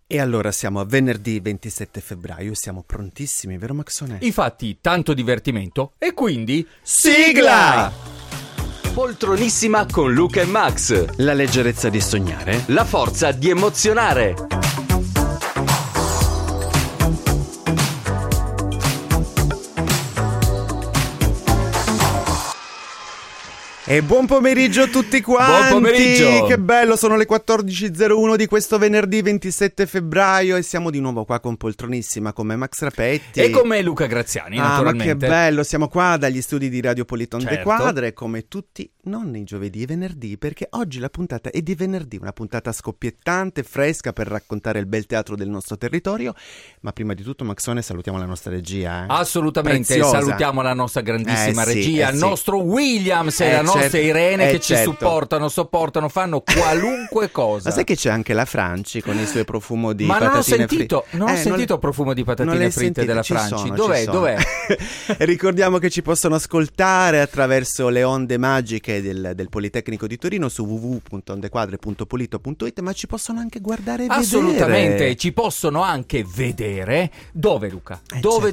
E allora siamo a venerdì 27 febbraio e siamo prontissimi, vero Maxone? Infatti, tanto divertimento e quindi sigla! Poltronissima con Luca e Max. La leggerezza di sognare. La forza di emozionare. E buon pomeriggio a tutti quanti! Buon pomeriggio! Che bello, sono le 14.01 di questo venerdì 27 febbraio e siamo di nuovo qua con Poltronissima, con me Max Rapetti. E con me Luca Graziani, naturalmente. Ma che bello, siamo qua dagli studi di Radio Politon Certo. de Quadre, come tutti, non i giovedì e venerdì, perché oggi la puntata è di venerdì, una puntata scoppiettante, fresca per raccontare il bel teatro del nostro territorio. Ma prima di tutto, Maxone, salutiamo la nostra regia. Assolutamente, Preziosa. Salutiamo la nostra grandissima Sì, regia, il sì. nostro Williams e la nostra Irene che ci sopportano, fanno qualunque cosa. Ma sai che c'è anche la Franci con il suo profumo di Ma patatine fritte? non ho sentito profumo di patatine fritte della Franci. Dov'è? Ricordiamo che ci possono ascoltare attraverso le onde magiche del Politecnico di Torino su www.ondequadre.polito.it, ma ci possono anche guardare e Assolutamente, vedere. ci possono anche vedere. Dove, Luca? Dove?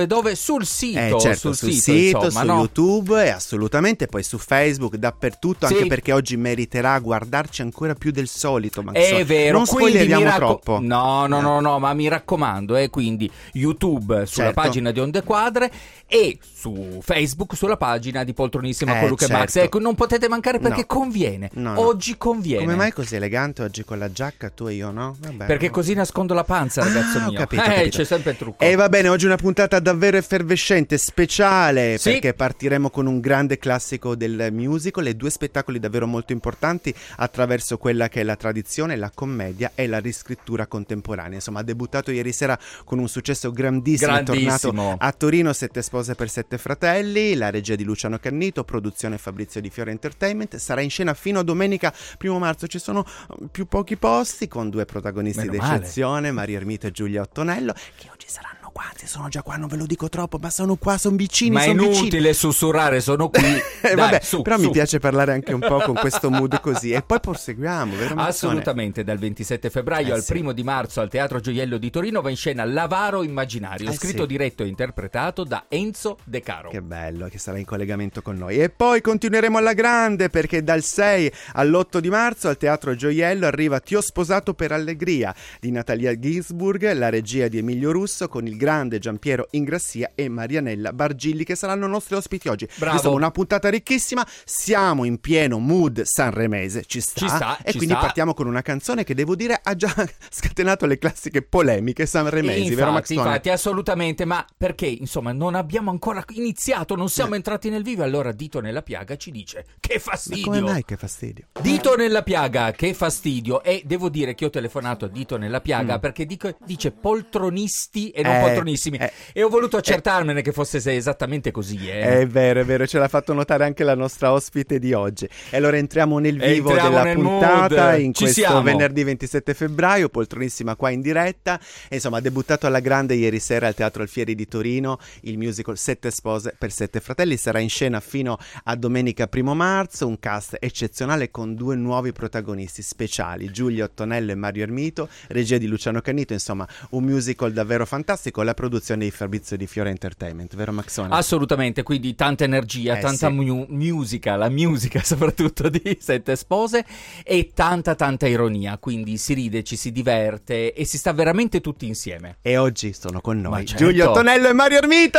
Sul sito. Certo, sul sito, insomma, su no? YouTube e assolutamente poi su Facebook, dappertutto, Sì. anche perché oggi meriterà guardarci ancora più del solito. Ma È vero, non quindi spoileriamo troppo. No, ma mi raccomando, quindi YouTube sulla Certo. pagina di Onde Quadre e su Facebook sulla pagina di Poltronissima con Luca e Max. certo. Ecco, non potete mancare perché No. conviene. No. Oggi conviene. Come mai così elegante oggi con la giacca, tu e io no? Vabbè, Perché no. così nascondo la panza, ragazzo Ho mio. capito. C'è sempre il trucco. E va bene, oggi una puntata davvero effervescente, speciale, Sì. perché partiremo con un grande classico del musical e due spettacoli davvero molto importanti attraverso quella che è la tradizione, la commedia e la riscrittura contemporanea. Insomma, ha debuttato ieri sera con un successo grandissimo. È tornato a Torino, 7 spose per 7 fratelli, la regia di Luciano Cannito, produzione Fabrizio Di Fiore Entertainment. Sarà in scena fino a domenica 1 marzo. Ci sono più pochi posti con due protagonisti Meno male. d'eccezione, Mario Ermito e Giulia Ottonello, che oggi saranno qua, anzi sono già qua, non ve lo dico troppo, ma sono qua, sono vicini, Ma è sono vicini. inutile sussurrare, sono qui. Dai, Vabbè, su, però su. mi piace parlare anche un po' con questo mood così e poi proseguiamo, vero Mazzone? Assolutamente, dal 27 febbraio al sì. 1 di marzo al Teatro Gioiello di Torino va in scena L'Avaro Immaginario, scritto, sì. diretto e interpretato da Enzo De Caro. Che bello, che sarà in collegamento con noi. E poi continueremo alla grande, perché dal 6 all'8 di marzo al Teatro Gioiello arriva Ti ho sposato per allegria di Natalia Ginsburg, la regia di Emilio Russo, con il grande Giampiero Ingrassia e Marianella Bargilli, che saranno nostri ospiti oggi. Bravo. Insomma, una puntata ricchissima, siamo in pieno mood sanremese, ci sta, e ci quindi sta. partiamo con una canzone che devo dire ha già scatenato le classiche polemiche sanremesi, vero Maxone? Infatti, assolutamente, ma perché, insomma, non abbiamo ancora iniziato, non siamo entrati nel vivo, allora Dito nella piaga ci dice che fastidio. Ma come mai che fastidio? Dito nella piaga, che fastidio. E devo dire che ho telefonato a Dito nella piaga perché dice poltronisti e non poltronissimi. E ho voluto accertarmene che fosse esattamente così. È vero, ce l'ha fatto notare anche la nostra ospite di oggi. E allora entriamo nel vivo della nel puntata mood. in Ci questo siamo. venerdì 27 febbraio, Poltronissima qua in diretta. E insomma, ha debuttato alla grande ieri sera al Teatro Alfieri di Torino il musical 7 spose per 7 fratelli. Sarà in scena fino a domenica 1 marzo, un cast eccezionale con due nuovi protagonisti speciali, Giulia Ottonello e Mario Ermito, regia di Luciano Cannito. Insomma, un musical davvero fantastico, la produzione di Fabrizio Di Fiore Entertainment, vero Maxone? Assolutamente, quindi tanta energia, tanta sì. musica, la musica soprattutto di Sette Spose e tanta ironia, quindi si ride, ci si diverte e si sta veramente tutti insieme. E oggi sono con noi Ma certo. Giulia Ottonello e Mario Ermito!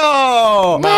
Ma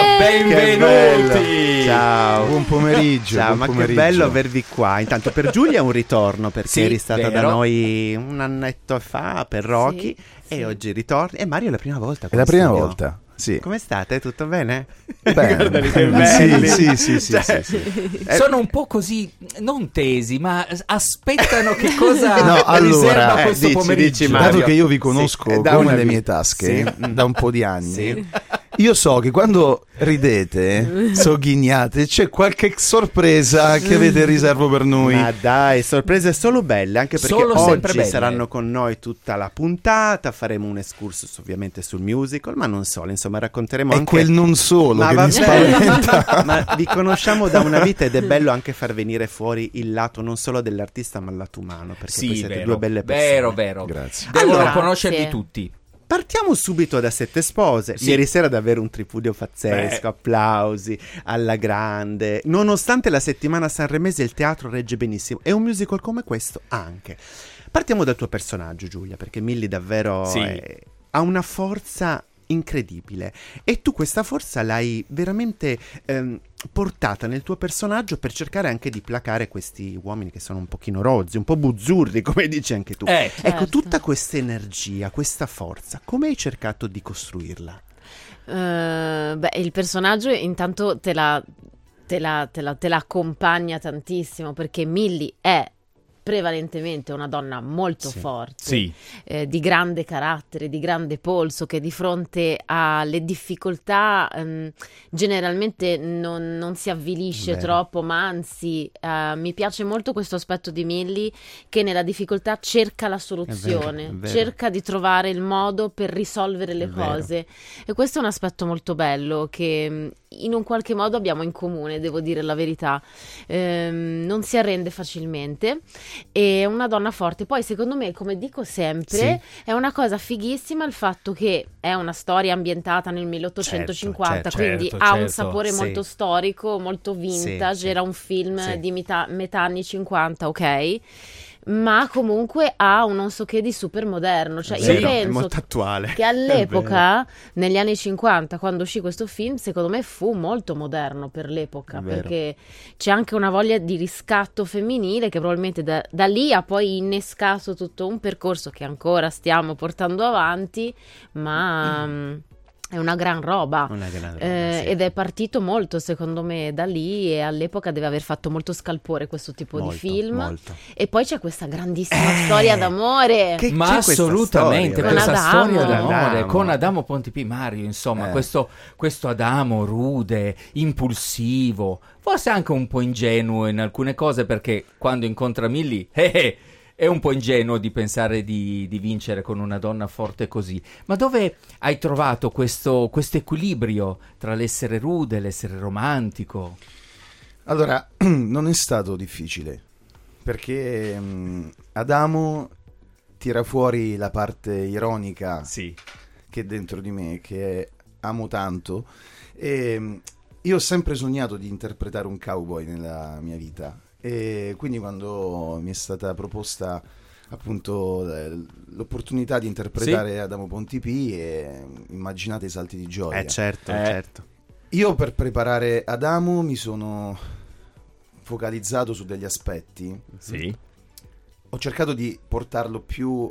benvenuti! Ciao! Buon pomeriggio. Ciao, buon ma pomeriggio. che bello avervi qua. Intanto per Giulia è un ritorno, perché Sì, eri stata da vero. noi un annetto fa per Rocky, Sì. e oggi ritorni. E Mario è la prima volta È qua la in prima studio. volta, sì. Come state? Tutto bene? Bene. Guardali che belli. Sì. Cioè, Sono un po' così, non tesi, ma aspettano che cosa No, allora, riserva questo dici, pomeriggio. dici, Mario. Dato che io vi conosco Sì, da come una le vi- mie tasche sì. da un po' di anni, Sì. io so che quando ridete, sogghignate, c'è qualche sorpresa che avete in riservo per noi. Ma dai, sorprese solo belle, anche perché oggi saranno con noi tutta la puntata, faremo un excursus ovviamente sul musical, ma non solo, insomma racconteremo anche... quel non solo che mi spaventa. Ma vi conosciamo da una vita ed è bello anche far venire fuori il lato non solo dell'artista ma il lato umano, perché sì, poi siete vero, due belle persone. Vero. Grazie. Devono conoscerli tutti. Partiamo subito da Sette Spose. Sì. Ieri sera davvero un tripudio pazzesco, applausi alla grande. Nonostante la settimana sanremese il teatro regge benissimo, e un musical come questo anche. Partiamo dal tuo personaggio, Giulia, perché Milly davvero ha una forza incredibile e tu questa forza l'hai veramente portata nel tuo personaggio per cercare anche di placare questi uomini che sono un pochino rozzi, un po' buzzurri, come dici anche tu. Certo. Ecco, tutta questa energia, questa forza, come hai cercato di costruirla? Il personaggio intanto te la accompagna tantissimo, perché Milly è prevalentemente una donna molto forte, di grande carattere, di grande polso, che di fronte alle difficoltà generalmente non si avvilisce troppo, ma anzi mi piace molto questo aspetto di Milly, che nella difficoltà cerca la soluzione, è vero. cerca di trovare il modo per risolvere le cose, e questo è un aspetto molto bello che in un qualche modo abbiamo in comune, devo dire la verità. Non si arrende facilmente, è una donna forte. Poi secondo me, come dico sempre, è una cosa fighissima il fatto che è una storia ambientata nel 1850, quindi ha un sapore molto storico, molto vintage, era un film di metà anni 50, ok? Ma comunque ha un non so che di super moderno, cioè io penso molto attuale, che all'epoca, negli anni 50, quando uscì questo film, secondo me fu molto moderno per l'epoca, perché c'è anche una voglia di riscatto femminile che probabilmente da lì ha poi innescato tutto un percorso che ancora stiamo portando avanti, ma è una gran roba, ed è partito molto secondo me da lì, e all'epoca deve aver fatto molto scalpore questo tipo di film. E poi c'è questa grandissima storia d'amore, ma assolutamente questa storia d'amore con Adamo Ponti Mario, insomma, questo Adamo rude, impulsivo, forse anche un po' ingenuo in alcune cose, perché quando incontra Milly è un po' ingenuo di pensare di vincere con una donna forte così. Ma dove hai trovato questo equilibrio tra l'essere rude e l'essere romantico? Allora, non è stato difficile, perché Adamo tira fuori la parte ironica che è dentro di me, che amo tanto, e io ho sempre sognato di interpretare un cowboy nella mia vita. E quindi quando mi è stata proposta appunto l'opportunità di interpretare Adamo Ponti, immaginate i salti di gioia. Certo. Io per preparare Adamo mi sono focalizzato su degli aspetti. Ho cercato di portarlo più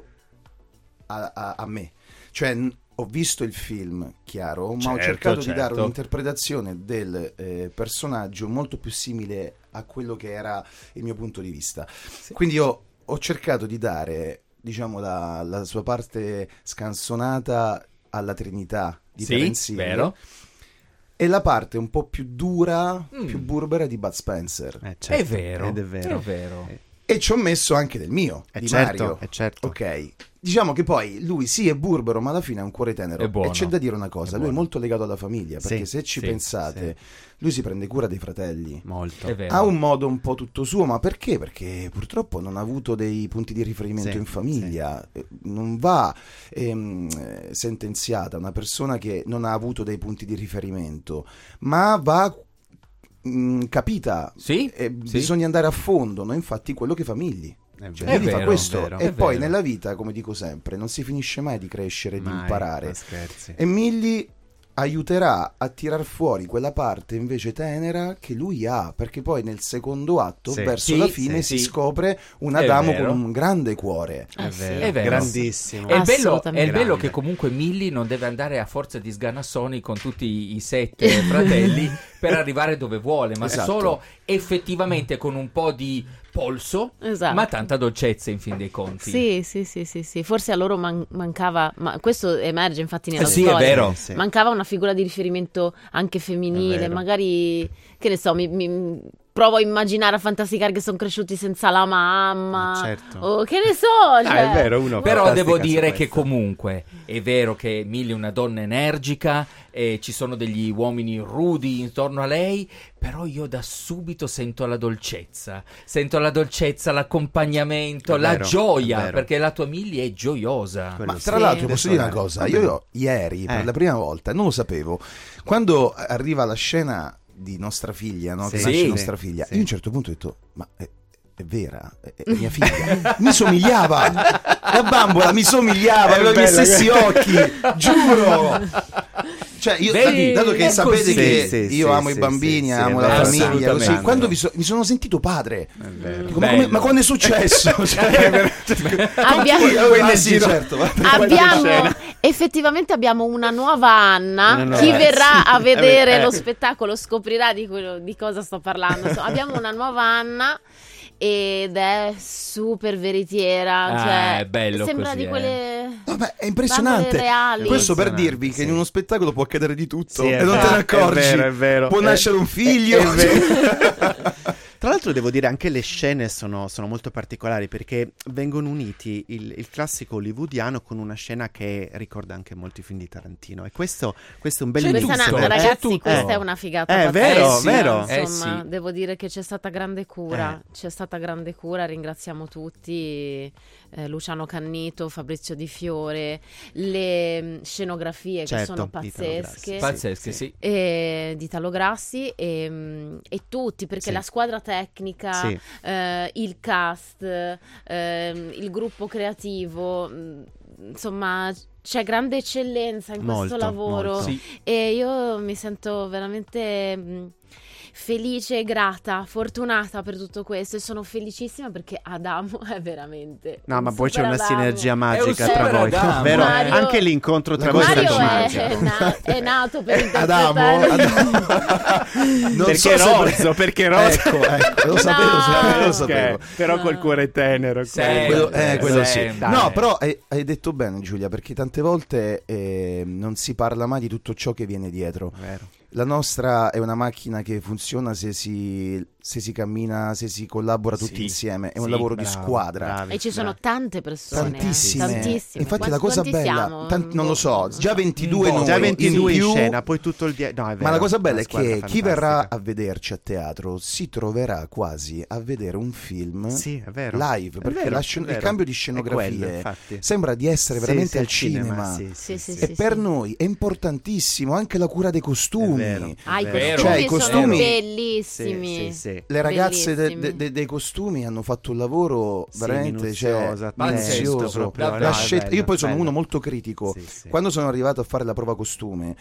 a me, cioè ho visto il film, chiaro, ma ho cercato di dare un'interpretazione del personaggio molto più simile a quello che era il mio punto di vista. Quindi io ho cercato di dare, diciamo, la sua parte scansonata alla Trinità di Terence Hill, e la parte un po' più dura, più burbera di Bud Spencer. È vero, ed è vero. E ci ho messo anche del mio, di Mario. Ok. Diciamo che poi lui è burbero, ma alla fine ha un cuore tenero. E c'è da dire una cosa, lui è molto legato alla famiglia, perché se ci pensate, lui si prende cura dei fratelli. Molto. Ha un modo un po' tutto suo, ma perché? Perché purtroppo non ha avuto dei punti di riferimento in famiglia. Non va sentenziata una persona che non ha avuto dei punti di riferimento, ma va capita. Bisogna andare a fondo, no? Infatti quello che fa Milly. Fa questo, e poi nella vita, come dico sempre, non si finisce mai di crescere e di imparare, e Milly aiuterà a tirar fuori quella parte invece tenera che lui ha, perché poi nel secondo atto verso la fine si scopre un Adamo con un grande cuore. È vero. Grandissimo. È il bello che comunque Milly non deve andare a forza di sganassoni con tutti i 7 fratelli per arrivare dove vuole, ma Esatto. solo effettivamente con un po' di polso, Esatto. ma tanta dolcezza in fin dei conti. Sì. Forse a loro mancava, ma questo emerge infatti nella Sì, storia. è vero. Sì. Mancava una figura di riferimento anche È femminile, vero. magari, che ne so, mi provo a immaginare, a fantasticare che sono cresciuti senza la mamma, Certo. o che ne so, cioè, è vero, uno Però fantastica devo su dire che questo. comunque è vero che Millie è una donna energica e ci sono degli uomini rudi intorno a lei, però io da subito sento la dolcezza, l'accompagnamento, È la vero, gioia, è vero. perché la tua Millie è gioiosa. Quello Ma sì. tra l'altro Adesso posso dire una dai, cosa, va io bene. ieri per Eh. la prima volta, non lo sapevo, quando arriva la scena di nostra figlia, no? Che Sì. nasce Sì. nostra figlia, Sì. io a un certo punto ho detto, ma è vera, è mia figlia, mi somigliava, la bambola mi somigliava, È aveva gli bella stessi occhi, giuro. Cioè io, Vedi? dato che È sapete così. che Sì, io sì, amo sì, i bambini, sì, amo è la vero, famiglia, così, assolutamente. quando mi sono sentito padre, Vero. dico, Bello. ma quando è successo? Cioè, Abbiamo- sì, certo, va. Effettivamente abbiamo una nuova Anna. Una nuova- Chi verrà a sì. vedere Eh. lo spettacolo scoprirà di cosa sto parlando. Abbiamo una nuova Anna ed è super veritiera. Ah, cioè, è bello sembra così, di quelle. No, beh, è impressionante. Bambole reali. Questo per Impressionante, dirvi che sì. in uno spettacolo può accadere di tutto Sì, è e non te vero, ne accorgi. è vero. Può nascere un figlio. È vero. Tra l'altro devo dire anche le scene sono molto particolari perché vengono uniti il classico hollywoodiano con una scena che ricorda anche molti film di Tarantino e questo è un bel C'è mix. Questa è tutto, una, c'è ragazzi, tutto. questa è una figata È pazzesca, vero, sì, vero. Insomma, Sì. devo dire che c'è stata grande cura. C'è stata grande cura, ringraziamo tutti, Luciano Cannito, Fabrizio Di Fiore, le scenografie che Certo, sono di Italo pazzesche. Grassi. Pazzesche, sì. Di Italo Grassi e tutti, perché Sì. la squadra tecnica, Sì. il cast, il gruppo creativo, insomma c'è grande eccellenza in questo Molto, lavoro molto. Sì. e io mi sento veramente felice e grata, fortunata per tutto questo e sono felicissima perché Adamo è veramente No, un ma poi c'è super una Adamo. sinergia magica È un tra super voi, Adamo, vero? Mario- Anche l'incontro tra La voi è cosa Mario stato magico. è nato per Adamo, interpretare Non Perché so se- rozzo, perché rozzo. Ecco, lo sapevo, No. lo sapevo. Però col cuore tenero. Sempre, Quello sì. sempre. No, però hai detto bene, Giulia, perché tante volte non si parla mai di tutto ciò che viene dietro. Vero. La nostra è una macchina che funziona se si cammina, se si collabora tutti Sì, insieme. È un sì, lavoro di Bravi, squadra. bravi, e ci sono bravi. tante persone, Tantissime. tantissime. Infatti la Quanti cosa bella, siamo? non lo so, già so. 22 noi Già 22 in più, scena, poi tutto il no, è vero, ma la cosa bella una è squadra che chi fantastica. verrà a vederci a teatro si troverà quasi a vedere un film Sì, è vero. live, È perché vero, è il vero. cambio di È scenografie quello, infatti. sembra di essere Sì, veramente sì, al cinema. sì, Sì, sì, sì, E sì, per sì. noi è importantissimo anche la cura dei costumi. È vero. Ah, i È costumi, vero. Cioè, i sono costumi- bellissimi. Sì, sì. Le ragazze Bellissimi. dei costumi hanno fatto un lavoro Sì, veramente minuzioso, pazzesco minuzioso. proprio, La La no, è scelta- bello, io poi sono bello. uno molto critico. Sì, sì. Quando sono arrivato a fare la prova costume,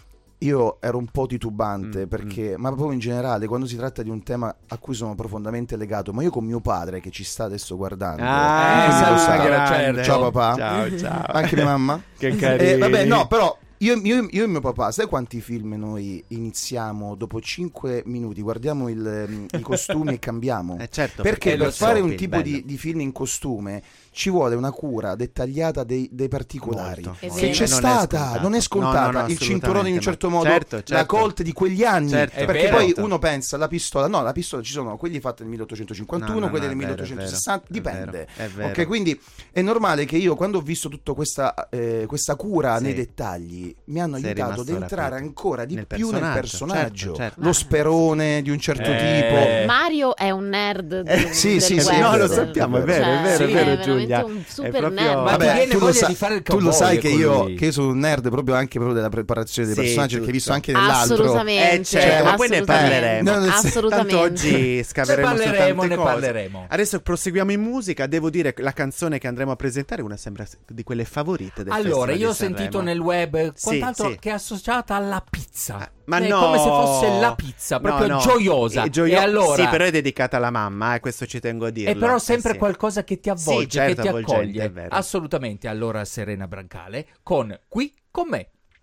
io ero un po' titubante perché, ma proprio in generale, quando si tratta di un tema a cui sono profondamente legato, ma io con mio padre che ci sta adesso guardando, quindi lo sa. grande. Ciao papà. Ciao. Anche mia mamma. Che carino. Vabbè, no, però io e mio papà, sai quanti film noi iniziamo dopo 5 minuti, guardiamo i costumi e cambiamo? Certo, Perché lo per so, fare un sì, tipo bello. di film in costume ci vuole una cura dettagliata dei particolari. Molto, È molto. Che vero. c'è stata, non è scontata. No, no, il cinturone in un assolutamente, certo ma- modo, certo, la certo. Colt di quegli anni. Certo. È Perché vero. poi uno pensa la pistola, no, la pistola ci sono quelli fatti nel 1851, No, no, quelli no, del è vero, 1860, è dipende. vero, è vero. Ok, quindi è normale che io quando ho visto tutta questa cura Sì. nei dettagli mi hanno Sei aiutato ad rimasto entrare rapito. ancora di Nel più nel personaggio, personaggio. certo, certo. Lo sperone di un certo tipo. Mario è un nerd sì, sì, del sì, web. no, lo sappiamo, è vero, Cioè, è vero, è sì, vero, veramente Giulia. un È super proprio- nerd. Ma ti viene tu, voglia di fare il tu lo sai che cowboy con lui. io sono un nerd proprio anche proprio della preparazione dei Sì, personaggi, perché hai visto tutto. anche nell'altro. Assolutamente, certo, ma poi ne parleremo. No, nel senso- assolutamente. Tanto oggi scaveremo su tante ne cose. parleremo. Adesso proseguiamo in musica. Devo dire che la canzone che andremo a presentare è una sembra di quelle favorite del Allora, Festival io ho di Sanremo. sentito nel web quant'altro sì. che è associata alla pizza. Ma È no, come se fosse la pizza, proprio no. gioiosa. E allora Sì, però è dedicata alla mamma, questo ci tengo a dirlo. è però sempre sì. qualcosa che ti avvolge, Sì, certo, che ti avvolgente, accoglie. è vero. Assolutamente. Allora Serena Brancale con Qui con me.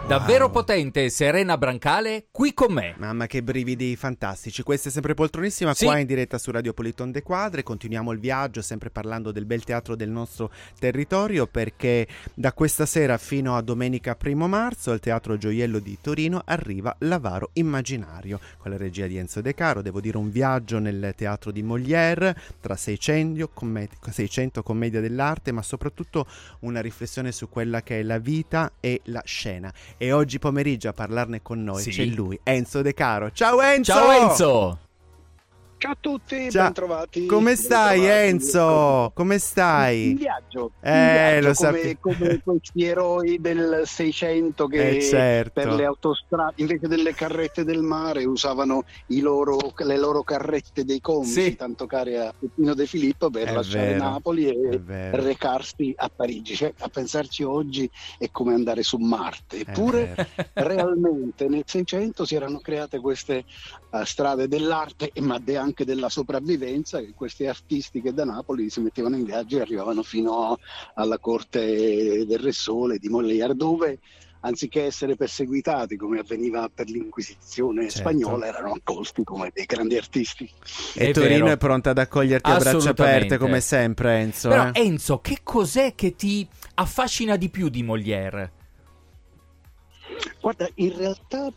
davvero potente, Serena Brancale, qui con me. Mamma, che brividi fantastici. Questa è sempre Poltronissima, qua in diretta su Radio Politon de Quadre. Continuiamo il viaggio sempre parlando del bel teatro del nostro territorio, perché da questa sera fino a domenica 1 marzo al Teatro Gioiello di Torino arriva L'Avaro Immaginario con la regia di Enzo De Caro. Devo dire, un viaggio nel teatro di Molière tra 600 commedia dell'arte, ma soprattutto una riflessione su quella che è la vita e la scena. E oggi pomeriggio a parlarne con noi c'è lui, Enzo De Caro. Ciao Enzo! Ciao Enzo! Ciao a tutti, bentrovati. Come stai Enzo? Come stai? In viaggio, lo come questi eroi del 600 che per le autostrade, invece delle carrette del mare, usavano le loro carrette dei comici, tanto care a Peppino De Filippo, per lasciare Napoli e recarsi a Parigi. Cioè, a pensarci oggi è come andare su Marte. Eppure realmente nel 600 si erano create queste strade dell'arte, ma anche della sopravvivenza, che questi artisti che da Napoli si mettevano in viaggio e arrivavano fino alla corte del Re Sole di Molière, dove anziché essere perseguitati come avveniva per l'Inquisizione spagnola, erano accolti come dei grandi artisti. E Torino è pronta ad accoglierti a braccia aperte come sempre, Enzo. Però Enzo, che cos'è che ti affascina di più di Molière? Guarda, in realtà,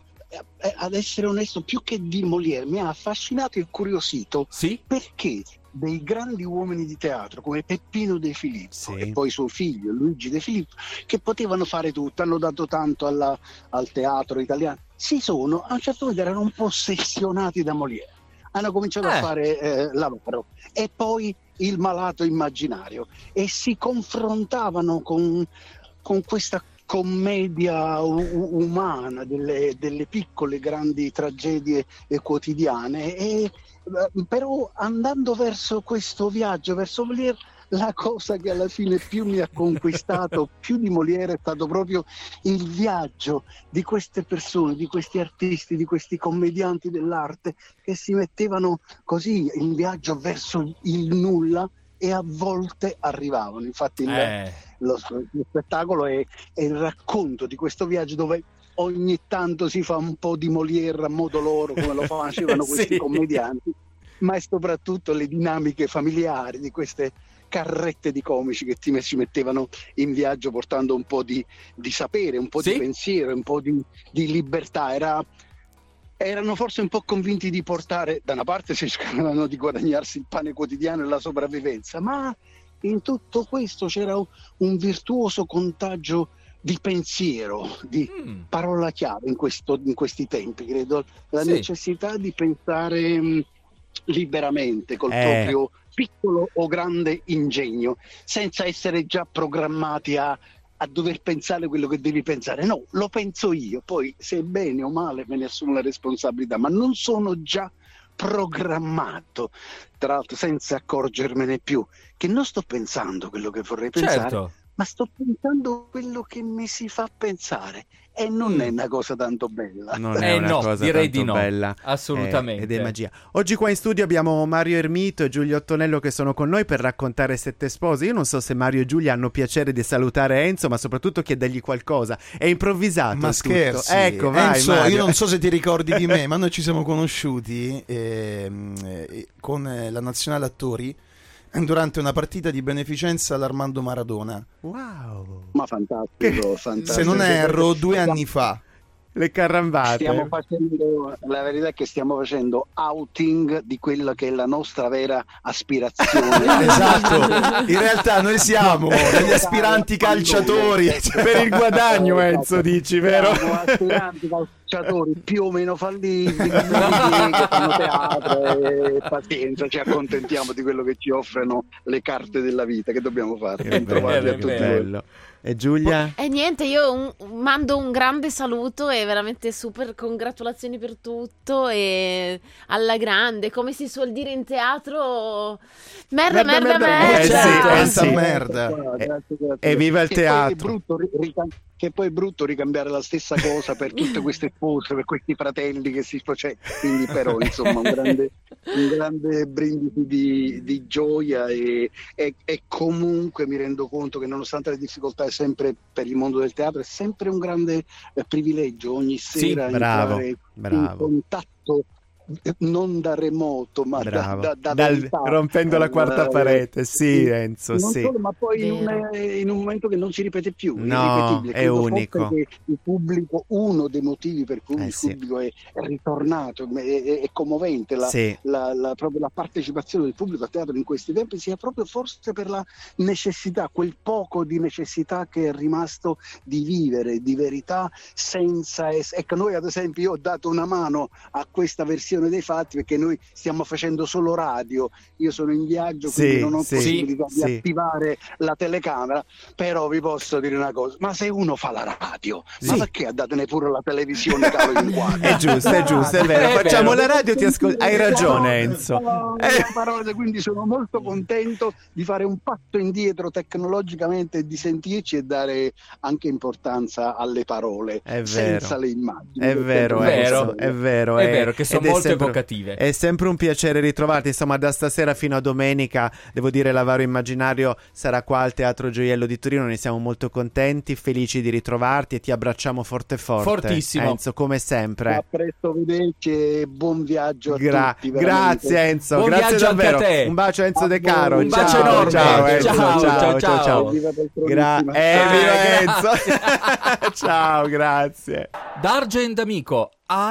ad essere onesto, più che di Molière mi ha affascinato e incuriosito perché dei grandi uomini di teatro come Peppino De Filippo e poi suo figlio Luigi De Filippo, che potevano fare tutto, hanno dato tanto al teatro italiano, a un certo punto erano un po' ossessionati da Molière, hanno cominciato a fare L'Avaro e poi Il Malato Immaginario, e si confrontavano con questa commedia umana delle piccole grandi tragedie quotidiane, e però andando verso questo viaggio verso Molière, la cosa che alla fine più mi ha conquistato più di Molière è stato proprio il viaggio di queste persone, di questi artisti, di questi commedianti dell'arte che si mettevano così in viaggio verso il nulla e a volte arrivavano. Infatti lo spettacolo è il racconto di questo viaggio, dove ogni tanto si fa un po' di Molière a modo loro, come lo facevano questi commedianti, ma è soprattutto le dinamiche familiari di queste carrette di comici che ci mettevano in viaggio portando un po' di sapere, un po' di pensiero, un po' di libertà. Erano forse un po' convinti di portare, da una parte si cercavano di guadagnarsi il pane quotidiano e la sopravvivenza, ma in tutto questo c'era un virtuoso contagio di pensiero, di parola chiave in questi tempi, credo, la necessità di pensare liberamente col proprio piccolo o grande ingegno, senza essere già programmati a dover pensare quello che devi pensare. No, lo penso io, poi se è bene o male me ne assumo la responsabilità, ma non sono già programmato, tra l'altro senza accorgermene più, che non sto pensando quello che vorrei pensare, ma sto pensando quello che mi si fa pensare, e non è una cosa tanto bella. Non è una cosa direi tanto di no, bella, assolutamente. Ed è magia. Oggi qua in studio abbiamo Mario Ermito e Giulia Ottonello che sono con noi per raccontare Sette Spose. Io non so se Mario e Giulia hanno piacere di salutare Enzo, ma soprattutto chiedergli qualcosa. È improvvisato. Ma scherzi? Ecco, vai Enzo, Mario. io non so se ti ricordi di me, ma noi ci siamo conosciuti con la Nazionale Attori durante una partita di beneficenza all'Armando Maradona. Wow! Ma fantastico. Se non erro, 2 anni fa. Le carambate. La verità è che stiamo facendo outing di quella che è la nostra vera aspirazione. Esatto, in realtà noi siamo degli aspiranti calciatori per il guadagno, Enzo, dici, vero? Siamo aspiranti calciatori più o meno falliti, che fanno teatro, e pazienza, ci accontentiamo di quello che ci offrono le carte della vita. Che dobbiamo fare? Bentrovati a tutti voi. E Giulia? E niente, io mando un grande saluto e veramente super congratulazioni per tutto, e alla grande, come si suol dire in teatro, merda. Merda. Grazie. E viva il teatro. È brutto che poi è brutto ricambiare la stessa cosa per tutte queste spose, per questi fratelli che si facevano, quindi però insomma un grande brindisi di gioia e comunque mi rendo conto che nonostante le difficoltà è sempre per il mondo del teatro, è sempre un grande privilegio ogni sera entrare in contatto non da remoto ma rompendo la quarta parete, sì, Enzo, non sì. Solo, ma poi in un momento che non si ripete più, è unico. Che il pubblico, uno dei motivi per cui il pubblico è ritornato, è commovente proprio la partecipazione del pubblico a teatro in questi tempi, sia proprio forse per la necessità, quel poco di necessità che è rimasto di vivere, di verità senza ecco, noi ad esempio, io ho dato una mano a questa versione dei fatti perché noi stiamo facendo solo radio, io sono in viaggio, quindi non ho possibilità di attivare la telecamera, però vi posso dire una cosa, ma se uno fa la radio, ma perché datene pure la televisione? È giusto, è vero, facciamo la radio, ti ascolto, hai ragione Enzo. Parole, quindi sono molto contento di fare un patto indietro tecnologicamente e di sentirci e dare anche importanza alle parole senza le immagini. È vero che sono molto evocative. È sempre un piacere ritrovarti, insomma, da stasera fino a domenica. Devo dire, l'Avaro Immaginario sarà qua al Teatro Gioiello di Torino. Ne siamo molto contenti, felici di ritrovarti e ti abbracciamo fortissimo, Enzo, come sempre. A presto, vederci e buon viaggio a tutti. Grazie Enzo, buon grazie davvero. A te. Un bacio Enzo De Caro. Un bacio enorme. Ciao. Viva Enzo. Ciao, grazie. Dargen D'Amico.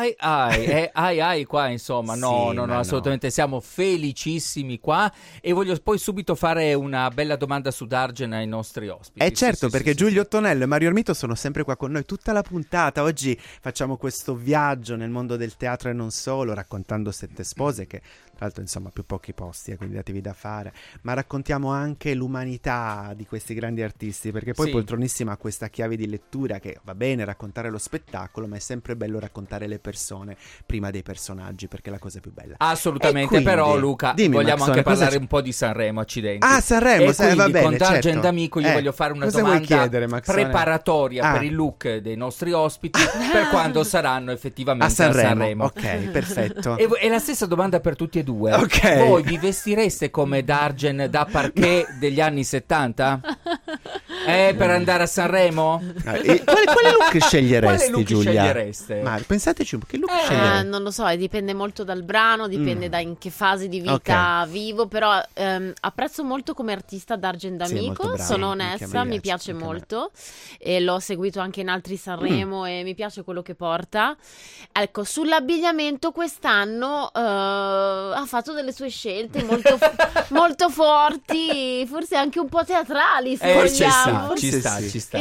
Ai qua, insomma, no, assolutamente, siamo felicissimi qua e voglio poi subito fare una bella domanda su Dargen ai nostri ospiti. Certo, perché Giulio Ottonello e Mario Armito sono sempre qua con noi tutta la puntata. Oggi facciamo questo viaggio nel mondo del teatro e non solo, raccontando 7 spose, che tra l'altro insomma più pochi posti, quindi datevi da fare, ma raccontiamo anche l'umanità di questi grandi artisti, perché poi Poltronissima ha questa chiave di lettura che va bene raccontare lo spettacolo, ma è sempre bello raccontare le persone prima dei personaggi, perché è la cosa più bella. Assolutamente, quindi, però Luca, vogliamo Maxone, anche parlare un po' di Sanremo, accidenti. Sanremo, e quindi va bene, con Dargen D'Amico io voglio fare una domanda preparatoria per il look dei nostri ospiti per quando saranno effettivamente a Sanremo. Ok, perfetto. E la stessa domanda per tutti e due. Okay. Voi vi vestireste come Dargen da parquet degli anni 70? Per andare a Sanremo? Quale look sceglieresti, Quale look Giulia? scegliereste? Ma pensateci, che look scegliereste? Non lo so, dipende molto dal brano, dipende da in che fase di vita vivo, però apprezzo molto come artista Dargen D'Amico, sono onesta, mi piace molto e l'ho seguito anche in altri Sanremo e mi piace quello che porta. Ecco, sull'abbigliamento quest'anno ha fatto delle sue scelte molto, molto forti, forse anche un po' teatrali, se vogliamo. Ci sta.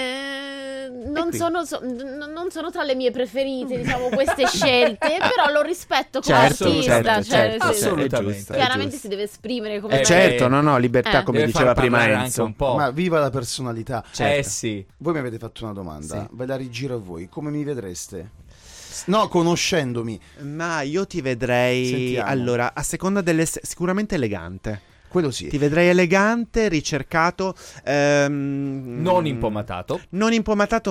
Non sono tra le mie preferite, diciamo, queste scelte, però lo rispetto come artista. Assolutamente. Chiaramente si deve esprimere come libertà, come deve diceva prima Enzo. Un po'. Ma viva la personalità. Sì. Voi mi avete fatto una domanda, ve la rigiro a voi. Come mi vedreste? No, conoscendomi. Ma io ti vedrei, allora, a seconda sicuramente elegante. Quello sì. Ti vedrei elegante, ricercato, non impomatato,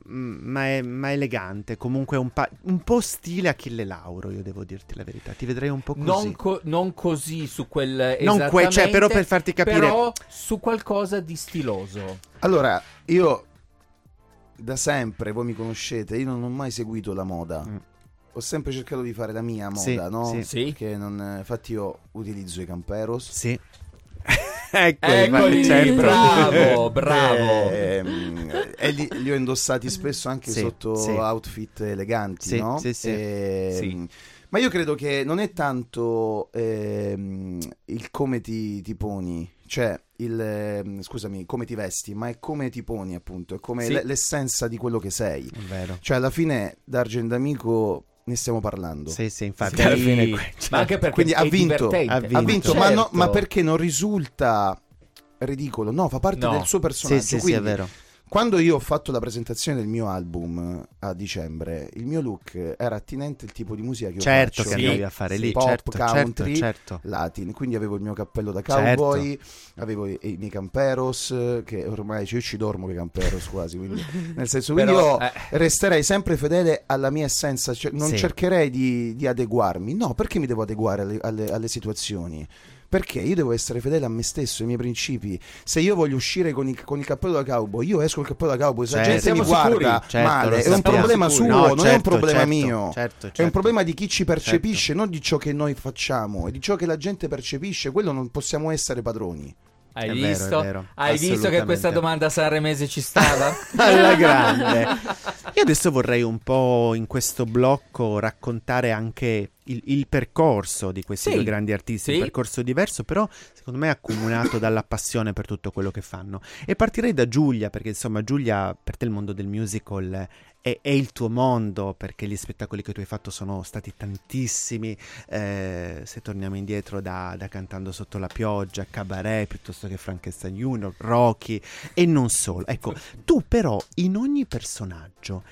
ma elegante. Comunque un po' stile Achille Lauro, io devo dirti la verità. Ti vedrei un po' così. Non così su quel esattamente, cioè, però per farti capire, però su qualcosa di stiloso. Allora, io da sempre, voi mi conoscete, io non ho mai seguito la moda. Ho sempre cercato di fare la mia moda, no? Sì. Che infatti io utilizzo i Camperos. Sì. Eccoli, certo. Bravo. E li ho indossati spesso anche sotto outfit eleganti, no? Sì. Ma io credo che non è tanto il come ti poni, cioè scusami, come ti vesti, ma è come ti poni, appunto, è come l'essenza di quello che sei. È vero. Cioè alla fine Dargen D'Amico ne stiamo parlando. Sì, infatti alla fine, ma anche perché quindi ha vinto, certo. ma perché non risulta ridicolo, no, fa parte del suo personaggio. Sì, quindi, è vero. Quando io ho fatto la presentazione del mio album a dicembre, il mio look era attinente al tipo di musica che io faccio. Che andavi a fare lì, pop, country, latin. Quindi avevo il mio cappello da cowboy, avevo i miei camperos, che ormai io ci dormo con i camperos quasi, quindi nel senso, quindi io resterei sempre fedele alla mia essenza, cioè non cercherei di adeguarmi. No, perché mi devo adeguare alle situazioni? Perché io devo essere fedele a me stesso, ai miei principi. Se io voglio uscire con il cappello da cowboy, io esco con il cappello da cowboy. Se la gente mi guarda male, è un problema suo, non è un problema mio. È un problema di chi ci percepisce, non di ciò che noi facciamo, è di ciò che la gente percepisce. Quello non possiamo essere padroni. Hai visto? Hai visto che questa domanda sanremese ci stava? Alla grande. Io adesso vorrei un po' in questo blocco raccontare anche il percorso di questi due grandi artisti, un percorso diverso, però secondo me accomunato dalla passione per tutto quello che fanno. E partirei da Giulia, perché insomma Giulia, per te il mondo del musical è il tuo mondo, perché gli spettacoli che tu hai fatto sono stati tantissimi, se torniamo indietro da Cantando sotto la pioggia, Cabaret, piuttosto che Frankenstein Junior, Rocky e non solo. Ecco, tu però in ogni personaggio,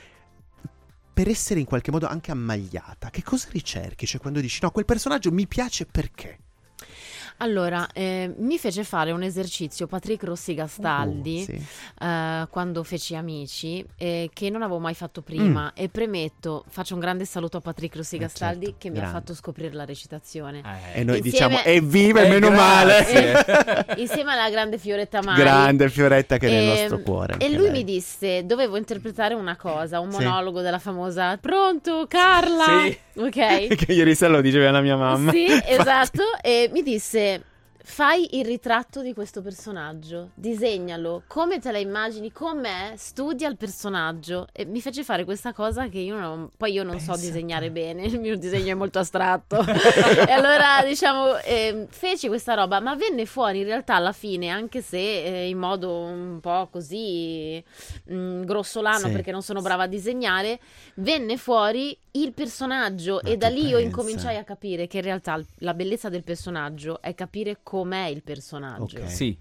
per essere in qualche modo anche ammagliata, che cosa ricerchi? Cioè quando dici no, quel personaggio mi piace perché? Allora, mi fece fare un esercizio Patrick Rossi Gastaldi quando feci Amici, che non avevo mai fatto prima, e premetto, faccio un grande saluto a Patrick Rossi Gastaldi, che mi ha fatto scoprire la recitazione. E noi diciamo evviva e meno male! Insieme alla grande Fioretta Mari. Grande Fioretta che è nel nostro cuore. E lui mi disse, dovevo interpretare una cosa, un monologo della famosa "Pronto, Carla?" Sì. Ok. Che ieri sera lo diceva la mia mamma. Sì, esatto. E mi disse: fai il ritratto di questo personaggio, disegnalo come te la immagini, com'è, studia il personaggio. E mi fece fare questa cosa che io non so disegnare bene, il mio disegno è molto astratto. E allora diciamo feci questa roba, ma venne fuori in realtà alla fine, anche se in modo un po' così grossolano, perché non sono brava a disegnare, venne fuori il personaggio. E da lì io incominciai a capire che in realtà la bellezza del personaggio è capire com'è il personaggio,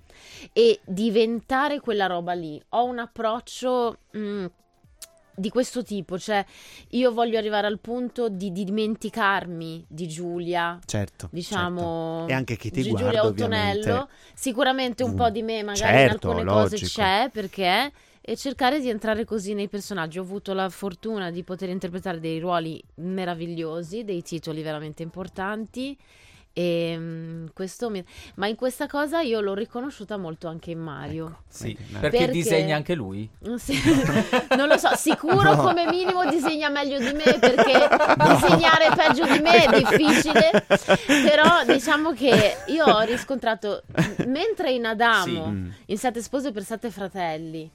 e diventare quella roba lì. Ho un approccio di questo tipo, cioè io voglio arrivare al punto di dimenticarmi di Giulia, diciamo, e anche chi ti di guarda, Giulia Ottonello, sicuramente un po' di me magari in alcune cose c'è, perché, e cercare di entrare così nei personaggi. Ho avuto la fortuna di poter interpretare dei ruoli meravigliosi, dei titoli veramente importanti, e ma in questa cosa io l'ho riconosciuta molto anche in Mario. Perché disegna anche lui? Sì. Non lo so, sicuro come minimo disegna meglio di me, perché disegnare peggio di me è difficile. Però diciamo che io ho riscontrato, mentre in Adamo, in Sette spose per sette fratelli,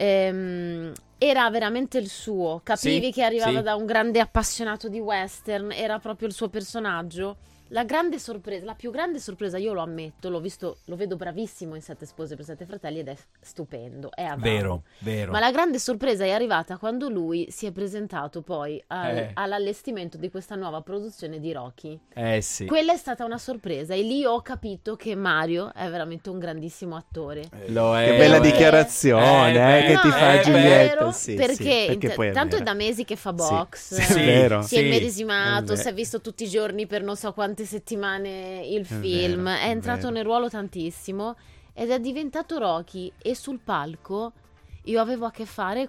era veramente il suo, capivi che arrivava da un grande appassionato di western, era proprio il suo personaggio. La grande sorpresa, la più grande sorpresa, io lo ammetto, lo vedo bravissimo in Sette spose per sette fratelli ed è stupendo, è Adamo. Vero. Ma la grande sorpresa è arrivata quando lui si è presentato poi all'allestimento di questa nuova produzione di Rocky. Quella è stata una sorpresa, e lì ho capito che Mario è veramente un grandissimo attore. Lo è. Che bella dichiarazione che ti fa Giulietta. Perché poi tanto è da mesi che fa box, è vero. si è immedesimato, si è visto tutti i giorni per non so quante settimane il film, è entrato nel ruolo tantissimo ed è diventato Rocky. E sul palco io avevo a che fare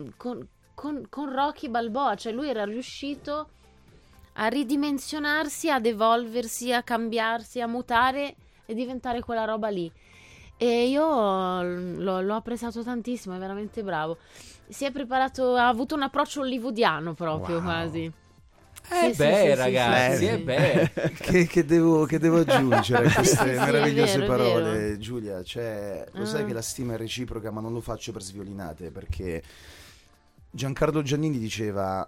con Rocky Balboa, cioè lui era riuscito a ridimensionarsi, ad evolversi, a cambiarsi, a mutare e diventare quella roba lì. E io l'ho apprezzato tantissimo, è veramente bravo. Si è preparato, ha avuto un approccio hollywoodiano proprio, quasi. Ragazzi, che devo aggiungere a queste meravigliose parole, Giulia? Cioè, lo sai che la stima è reciproca, ma non lo faccio per sviolinate, perché Giancarlo Giannini diceva: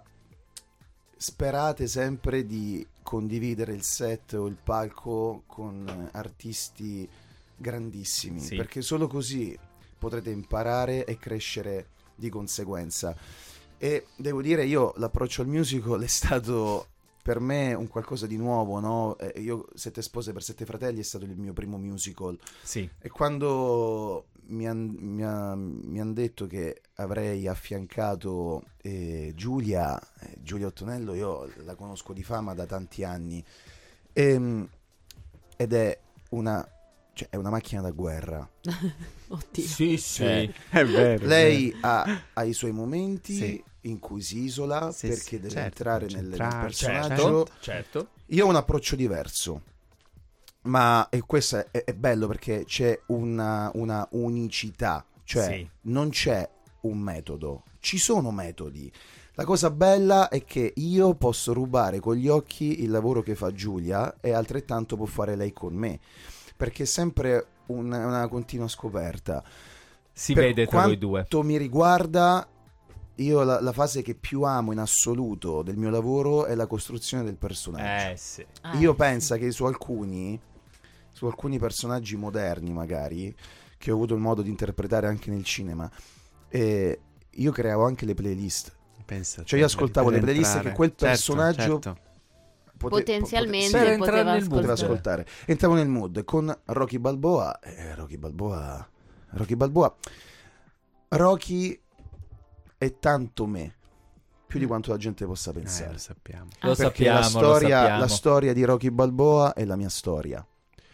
sperate sempre di condividere il set o il palco con artisti grandissimi, perché solo così potrete imparare e crescere di conseguenza. E devo dire, io l'approccio al musical è stato per me un qualcosa di nuovo, no? Io Sette spose per sette fratelli è stato il mio primo musical. E quando mi mi han detto che avrei affiancato Giulia Ottonello. Io la conosco di fama da tanti anni, ed è una macchina da guerra. Oddio. Sì. È vero. Lei ha i suoi momenti in cui si isola perché deve entrare nel personaggio. Certo. Io ho un approccio diverso, ma questo è bello perché c'è una unicità, cioè non c'è un metodo, ci sono metodi. La cosa bella è che io posso rubare con gli occhi il lavoro che fa Giulia e altrettanto può fare lei con me, perché è sempre una continua scoperta. Si vede tra voi due. Quanto mi riguarda, io la fase che più amo in assoluto del mio lavoro è la costruzione del personaggio. Io penso che su alcuni personaggi moderni, magari, che ho avuto il modo di interpretare anche nel cinema, io creavo anche le playlist. Cioè io ascoltavo le playlist che quel personaggio potenzialmente poteva ascoltare. Entravo nel mood con Rocky Balboa. Rocky è tanto me, più di quanto la gente possa pensare. Lo sappiamo. La storia di Rocky Balboa è la mia storia.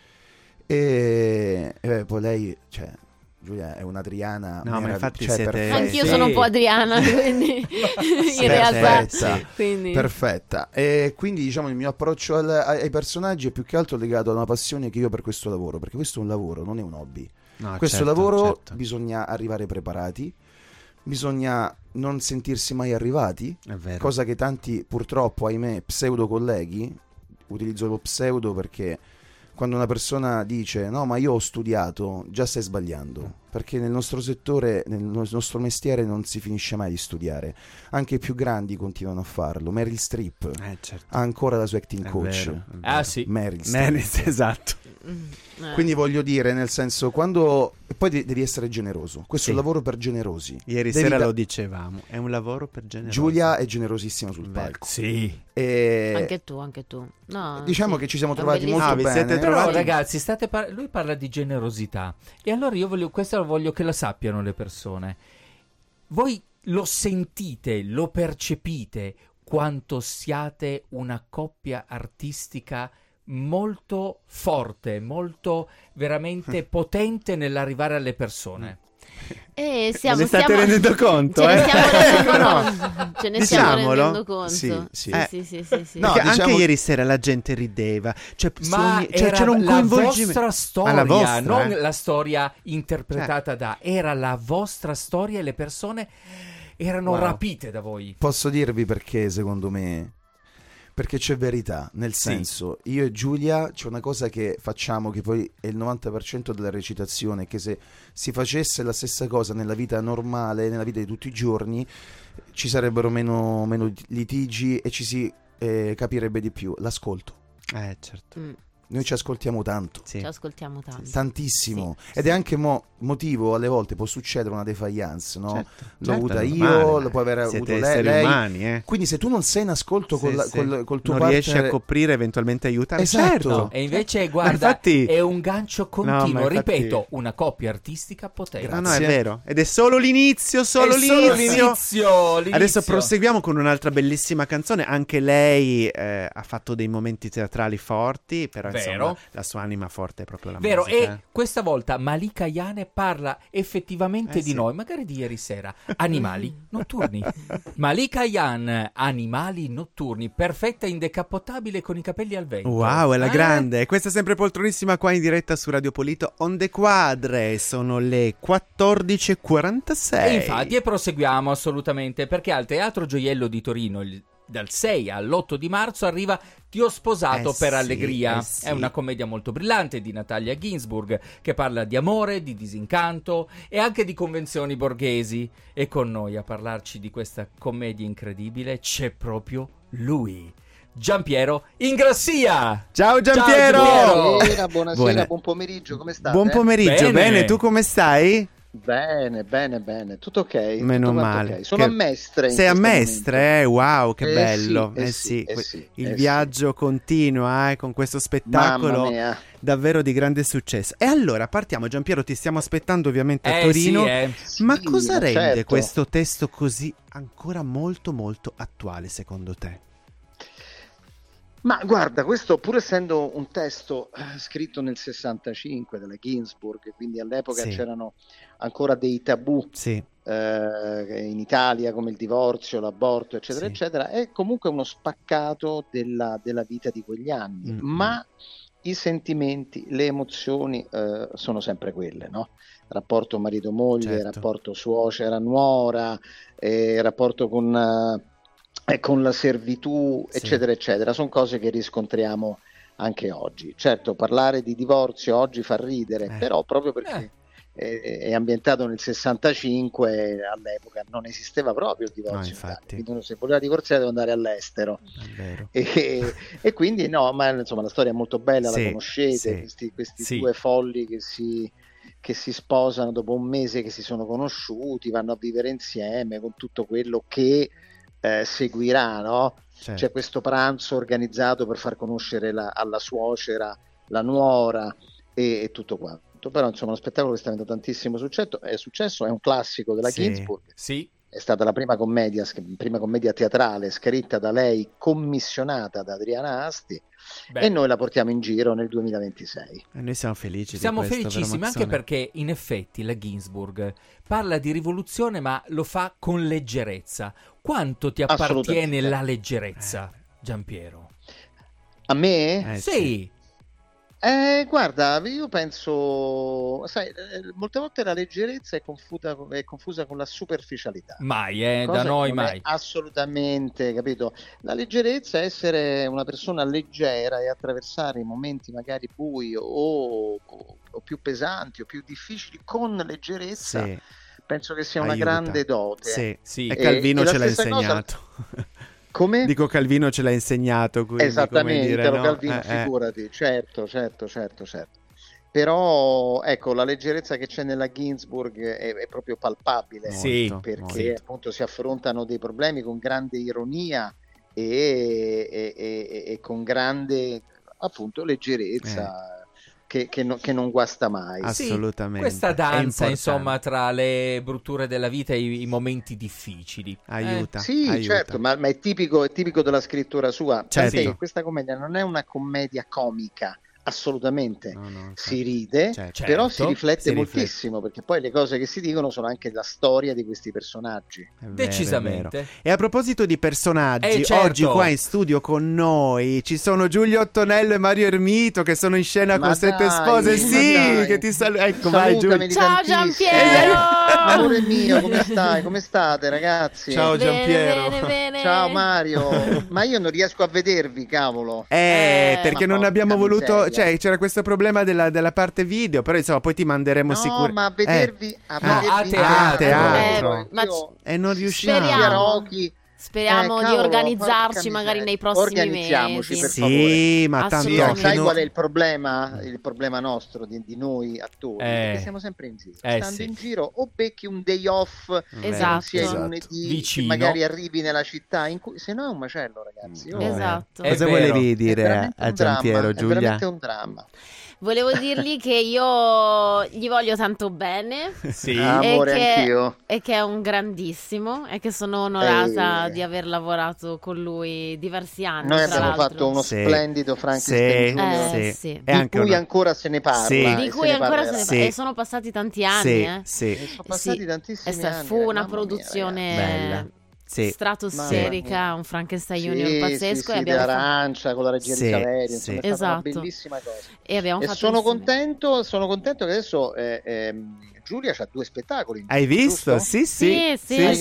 E poi lei, cioè, Giulia è un'adriana. No, ma infatti anch'io sono un po' adriana, quindi in realtà perfetta. E quindi diciamo il mio approccio ai personaggi è più che altro legato a una passione che io ho per questo lavoro, perché questo è un lavoro, non è un hobby. Questo lavoro bisogna arrivare preparati, bisogna non sentirsi mai arrivati, cosa che tanti purtroppo, ahimè, pseudo colleghi, utilizzo lo pseudo perché quando una persona dice no ma io ho studiato, già stai sbagliando, perché nel nostro settore, nel nostro mestiere non si finisce mai di studiare. Anche i più grandi continuano a farlo. Meryl Streep ha ancora la sua acting coach. Vero. Meryl Streep. Esatto. Quindi voglio dire, nel senso, quando e poi devi essere generoso. Questo è un lavoro per generosi. Ieri sera lo dicevamo, è un lavoro per generosi. Giulia è generosissima sul palco. Anche tu. No, diciamo che ci siamo trovati molto bene. Però ragazzi, lui parla di generosità e allora io voglio che la sappiano le persone. Voi lo sentite, lo percepite quanto siate una coppia artistica molto forte, molto veramente potente nell'arrivare alle persone. Ne state rendendo conto? Ce ne stiamo rendendo conto. Sì. No, anche ieri sera la gente rideva. C'era un coinvolgimento. La vostra storia, non la storia interpretata era la vostra storia e le persone erano rapite da voi. Posso dirvi perché, secondo me? Perché c'è verità, nel senso, io e Giulia c'è una cosa che facciamo che poi è il 90% della recitazione, che se si facesse la stessa cosa nella vita normale, nella vita di tutti i giorni, ci sarebbero meno litigi e ci si capirebbe di più. L'ascolto. Certo. Noi ci ascoltiamo tanto. Ci ascoltiamo tanto. Tantissimo. Ed è anche motivo, alle volte può succedere una defiance, no? L'ho avuta io, lo può aver avuto lei. Umani, Quindi se tu non sei in ascolto col tuo non partner, riesci a coprire, eventualmente aiutare. Esatto. Certo. E invece guarda, è un gancio continuo, ripeto, una coppia artistica potente. Grazie. No, è vero. Ed è solo l'inizio, l'inizio. Adesso proseguiamo con un'altra bellissima canzone. Anche lei ha fatto dei momenti teatrali forti, però insomma, la sua anima forte è proprio la musica. E questa volta Malika Ayane parla effettivamente di noi, magari di ieri sera. Animali notturni. Malika Ayane, animali notturni, perfetta, indecappottabile, con i capelli al vento. Wow, è la grande. Questa è sempre poltronissima qua in diretta su Radio Polito On The Quadre. Sono le 14:46. E infatti, e proseguiamo assolutamente, perché al Teatro Gioiello di Torino dal 6 all'8 di marzo arriva Ti ho sposato per allegria. È una commedia molto brillante di Natalia Ginzburg che parla di amore, di disincanto e anche di convenzioni borghesi. E con noi a parlarci di questa commedia incredibile c'è proprio lui, Giampiero Ingrassia. Ciao Giampiero. Buonasera, buon pomeriggio, come state? Buon pomeriggio, bene, tu come stai? Bene, tutto ok. Meno tutto male. Okay. Sono a Mestre. Sei a Mestre? Wow, che bello. Sì, Il viaggio continua con questo spettacolo. Mamma mia. davvero di grande successo. E allora partiamo, Giampiero, ti stiamo aspettando ovviamente a Torino. Ma cosa rende questo testo così ancora molto molto attuale secondo te? Ma guarda, questo pur essendo un testo scritto nel 65 dalla Ginsburg, quindi all'epoca c'erano ancora dei tabù in Italia come il divorzio, l'aborto, eccetera, eccetera, è comunque uno spaccato della vita di quegli anni, ma i sentimenti, le emozioni sono sempre quelle, no? Rapporto marito-moglie, rapporto suocera-nuora, rapporto con la servitù, eccetera, eccetera, sono cose che riscontriamo anche oggi. Certo, parlare di divorzio oggi fa ridere, però proprio perché è ambientato nel 65, all'epoca non esisteva proprio il divorzio, quindi uno se voleva divorziare doveva andare all'estero, e quindi ma insomma la storia è molto bella, la conoscete, questi due folli che si sposano dopo un mese che si sono conosciuti, vanno a vivere insieme con tutto quello che seguirà, no? C'è questo pranzo organizzato per far conoscere alla suocera la nuora e tutto quanto. Però insomma lo spettacolo che sta avendo tantissimo successo, è un classico della Ginsburg. È stata la prima commedia teatrale scritta da lei, commissionata da Adriana Asti, e noi la portiamo in giro nel 2026. E noi siamo felici Siamo di questo, felicissimi, anche perché in effetti la Ginsburg parla di rivoluzione, ma lo fa con leggerezza. Quanto ti appartiene la leggerezza, Giampiero? A me? Sì. Guarda, io penso, sai, molte volte la leggerezza è confusa con la superficialità. Mai, da noi mai. Assolutamente, capito? La leggerezza è essere una persona leggera e attraversare i momenti magari bui o più pesanti o più difficili con leggerezza. Penso che sia una grande dote. Sì. E Calvino ce l'ha insegnato. Come? Dico, Calvino ce l'ha insegnato, quindi, esattamente, come dire, Calvino, figurati, certo. Però ecco, la leggerezza che c'è nella Ginsburg è proprio palpabile, perché appunto si affrontano dei problemi con grande ironia e con grande appunto leggerezza. Che non guasta mai. Assolutamente. Questa danza, insomma, tra le brutture della vita e i momenti difficili. Aiuta. Certo, ma è tipico della scrittura sua. Perché questa commedia non è una commedia comica. Assolutamente, si ride, però si riflette moltissimo, perché poi le cose che si dicono sono anche la storia di questi personaggi. Decisamente. E a proposito di personaggi, oggi qua in studio con noi ci sono Giulio Ottonello e Mario Ermito, che sono in scena con 7 spose. Che ti saluto. Ecco, vai Giulio. Ciao Giampiero. Amore mio, come stai? Come state, ragazzi? Ciao Giampiero. Bene. Ciao Mario. Ma io non riesco a vedervi, cavolo. Perché non abbiamo voluto. Cioè, c'era questo problema della parte video, però insomma poi ti manderemo sicuramente. Ma a vedervi a teatro. E non riusciamo. Speriamo di organizzarci magari nei prossimi mesi. Per favore. Ma tanto sai qual è il problema? Il problema nostro di noi attori, che siamo sempre in giro. Stando in giro o becchi un day off, sia il lunedì, che magari arrivi nella città in cui, se no è un macello, ragazzi. Esatto. Cosa volevi dire a Giampiero, Giulia? È veramente un dramma. Volevo dirgli che io gli voglio tanto bene. Amore, anch'io. E che è un grandissimo, e che sono onorata di aver lavorato con lui diversi anni. Noi abbiamo fatto uno splendido Frankenstein Junior, di cui ancora se ne parla. Di cui ancora se ne parla. E sono passati tanti anni. Sono passati tantissimi anni. Fu una produzione bella. Stratosferica, un Frankenstein Junior pazzesco, e abbiamo arancia con la regia di Saverio, insomma, è stata una bellissima cosa. E sono contento che adesso Giulia c'ha 2 spettacoli. Hai visto? Giusto? Sì.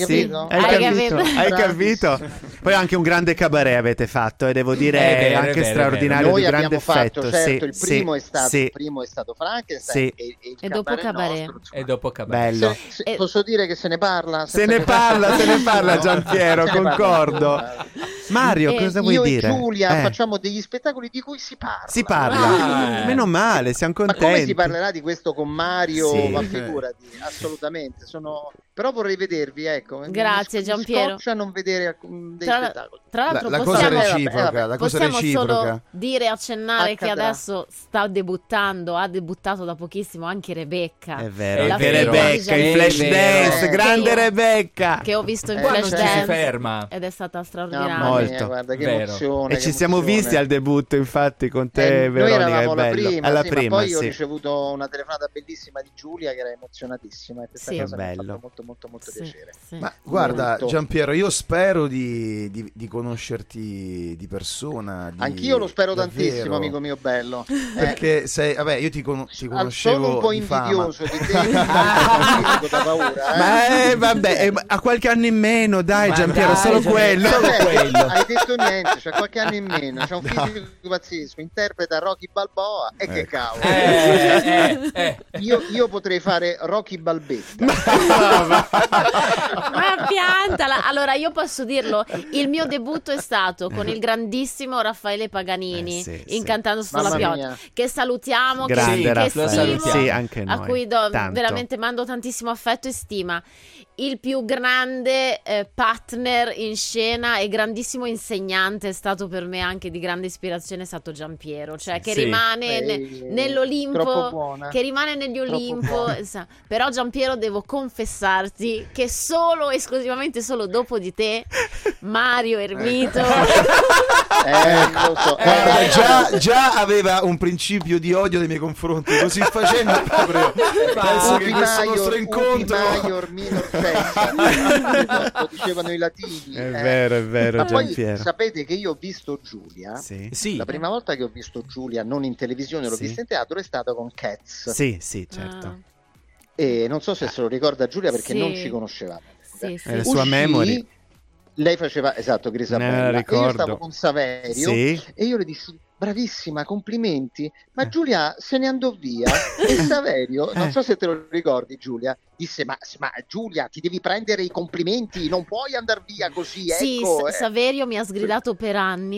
Hai capito. Poi anche un grande cabaret avete fatto, e devo dire anche straordinario, noi di grande effetto. Certo, il primo è stato Frankenstein e dopo cabaret. E dopo cabaret. Bello. Posso dire che se ne parla? Se ne parla Giampiero, concordo. Mario, cosa vuoi dire? Io e Giulia facciamo degli spettacoli di cui si parla. Si parla. Meno male, siamo contenti. Ma come si parlerà di questo con Mario? Ma figurati, assolutamente. Sono Però vorrei vedervi, ecco. Grazie Giampiero. Non vedere dei spettacoli. Tra l'altro la cosa reciproca, la cosa possiamo reciproca. Solo dire, accennare che adesso ha debuttato da pochissimo anche Rebecca. È vero, anche Rebecca, il Flash Dance, grande Rebecca. Che ho visto in Flash Dance. Si ferma. Ed è stata straordinaria. Molto. Guarda, che emozione. E ci siamo visti al debutto, infatti, con te, Veronica. Noi eravamo alla prima, ma poi ho ricevuto una telefonata bellissima di Giulia che era emozionatissima e questa cosa mi ha fatto molto piacere. Sì. Ma guarda, Giampiero, io spero di conoscerti di persona. Anch'io lo spero tantissimo, amico mio bello. Perché io ti conoscevo. Sono un po' invidioso di te, da paura. Ma vabbè, a qualche anno in meno, dai, Giampiero, solo quello. Hai detto niente, c'è qualche anno in meno, c'è un fisico pazzesco, interpreta Rocky Balboa e che cavolo. Io potrei fare Rocky Balbetta. Ma piantala. Allora io posso dirlo, il mio debutto è stato con il grandissimo Raffaele Paganini in Cantando sotto la pioggia, che salutiamo, grande, che stimo, sì, anche noi, a cui veramente mando tantissimo affetto e stima. Il più grande partner in scena e grandissimo insegnante è stato per me, anche di grande ispirazione, è stato Giampiero, cioè che rimane nell'Olimpo, che rimane negli Olimpo. Però Giampiero, devo confessarti che esclusivamente solo dopo di te, Mario Ermito lo so. Già aveva un principio di odio nei miei confronti, così facendo proprio penso che questo nostro incontro lo dicevano i latini. È vero, ma poi Giampiero. sapete che io ho visto Giulia la prima volta che ho visto Giulia non in televisione, l'ho vista in teatro, è stato con Cats. Sì, certo. E non so se se lo ricorda Giulia, perché non ci conoscevamo. È la sua memory. Lei faceva, Grisabella, e io stavo con Saverio e io le dissi: bravissima, complimenti, ma Giulia se ne andò via. E Saverio, non so se te lo ricordi, Giulia, disse: ma Giulia, ti devi prendere i complimenti, non puoi andar via così. Saverio mi ha sgridato per anni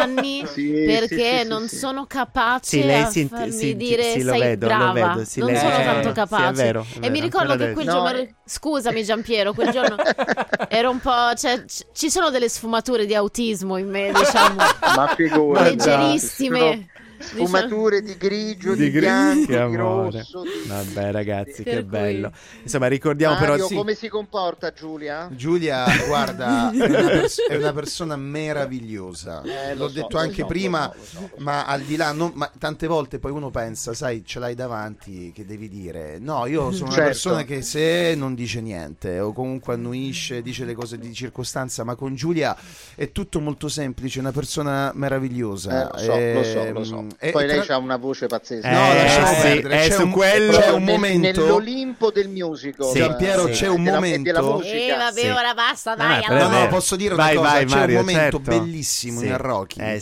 perché non sono capace a farmi dire sei brava, non sono tanto capace. È vero, e mi ricordo che quel giorno, scusami Giampiero, quel giorno ero un po', ci sono delle sfumature di autismo in me, diciamo, ma figurati, leggerissime. Sfumature di grigio, di bianco, di rosso. Vabbè, ragazzi, che bello. Insomma, ricordiamo Mario, però come si comporta Giulia? Giulia, guarda, è una persona meravigliosa. L'ho detto anche prima, ma al di là, ma tante volte poi uno pensa, sai, ce l'hai davanti, che devi dire. No, io sono una persona che se non dice niente o comunque annuisce, dice le cose di circostanza, ma con Giulia è tutto molto semplice, una persona meravigliosa. Lo so. Poi lei ha una voce pazzesca. No, lasciamo perdere. C'è un momento nell'Olimpo del musical. Giampiero, c'è un momento della musica. Vabbè, ora basta, dai. No, posso dire una cosa? C'è Mario, un momento bellissimo in Rocky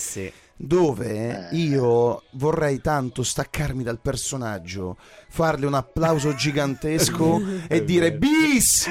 dove io vorrei tanto staccarmi dal personaggio, farle un applauso gigantesco e dire bis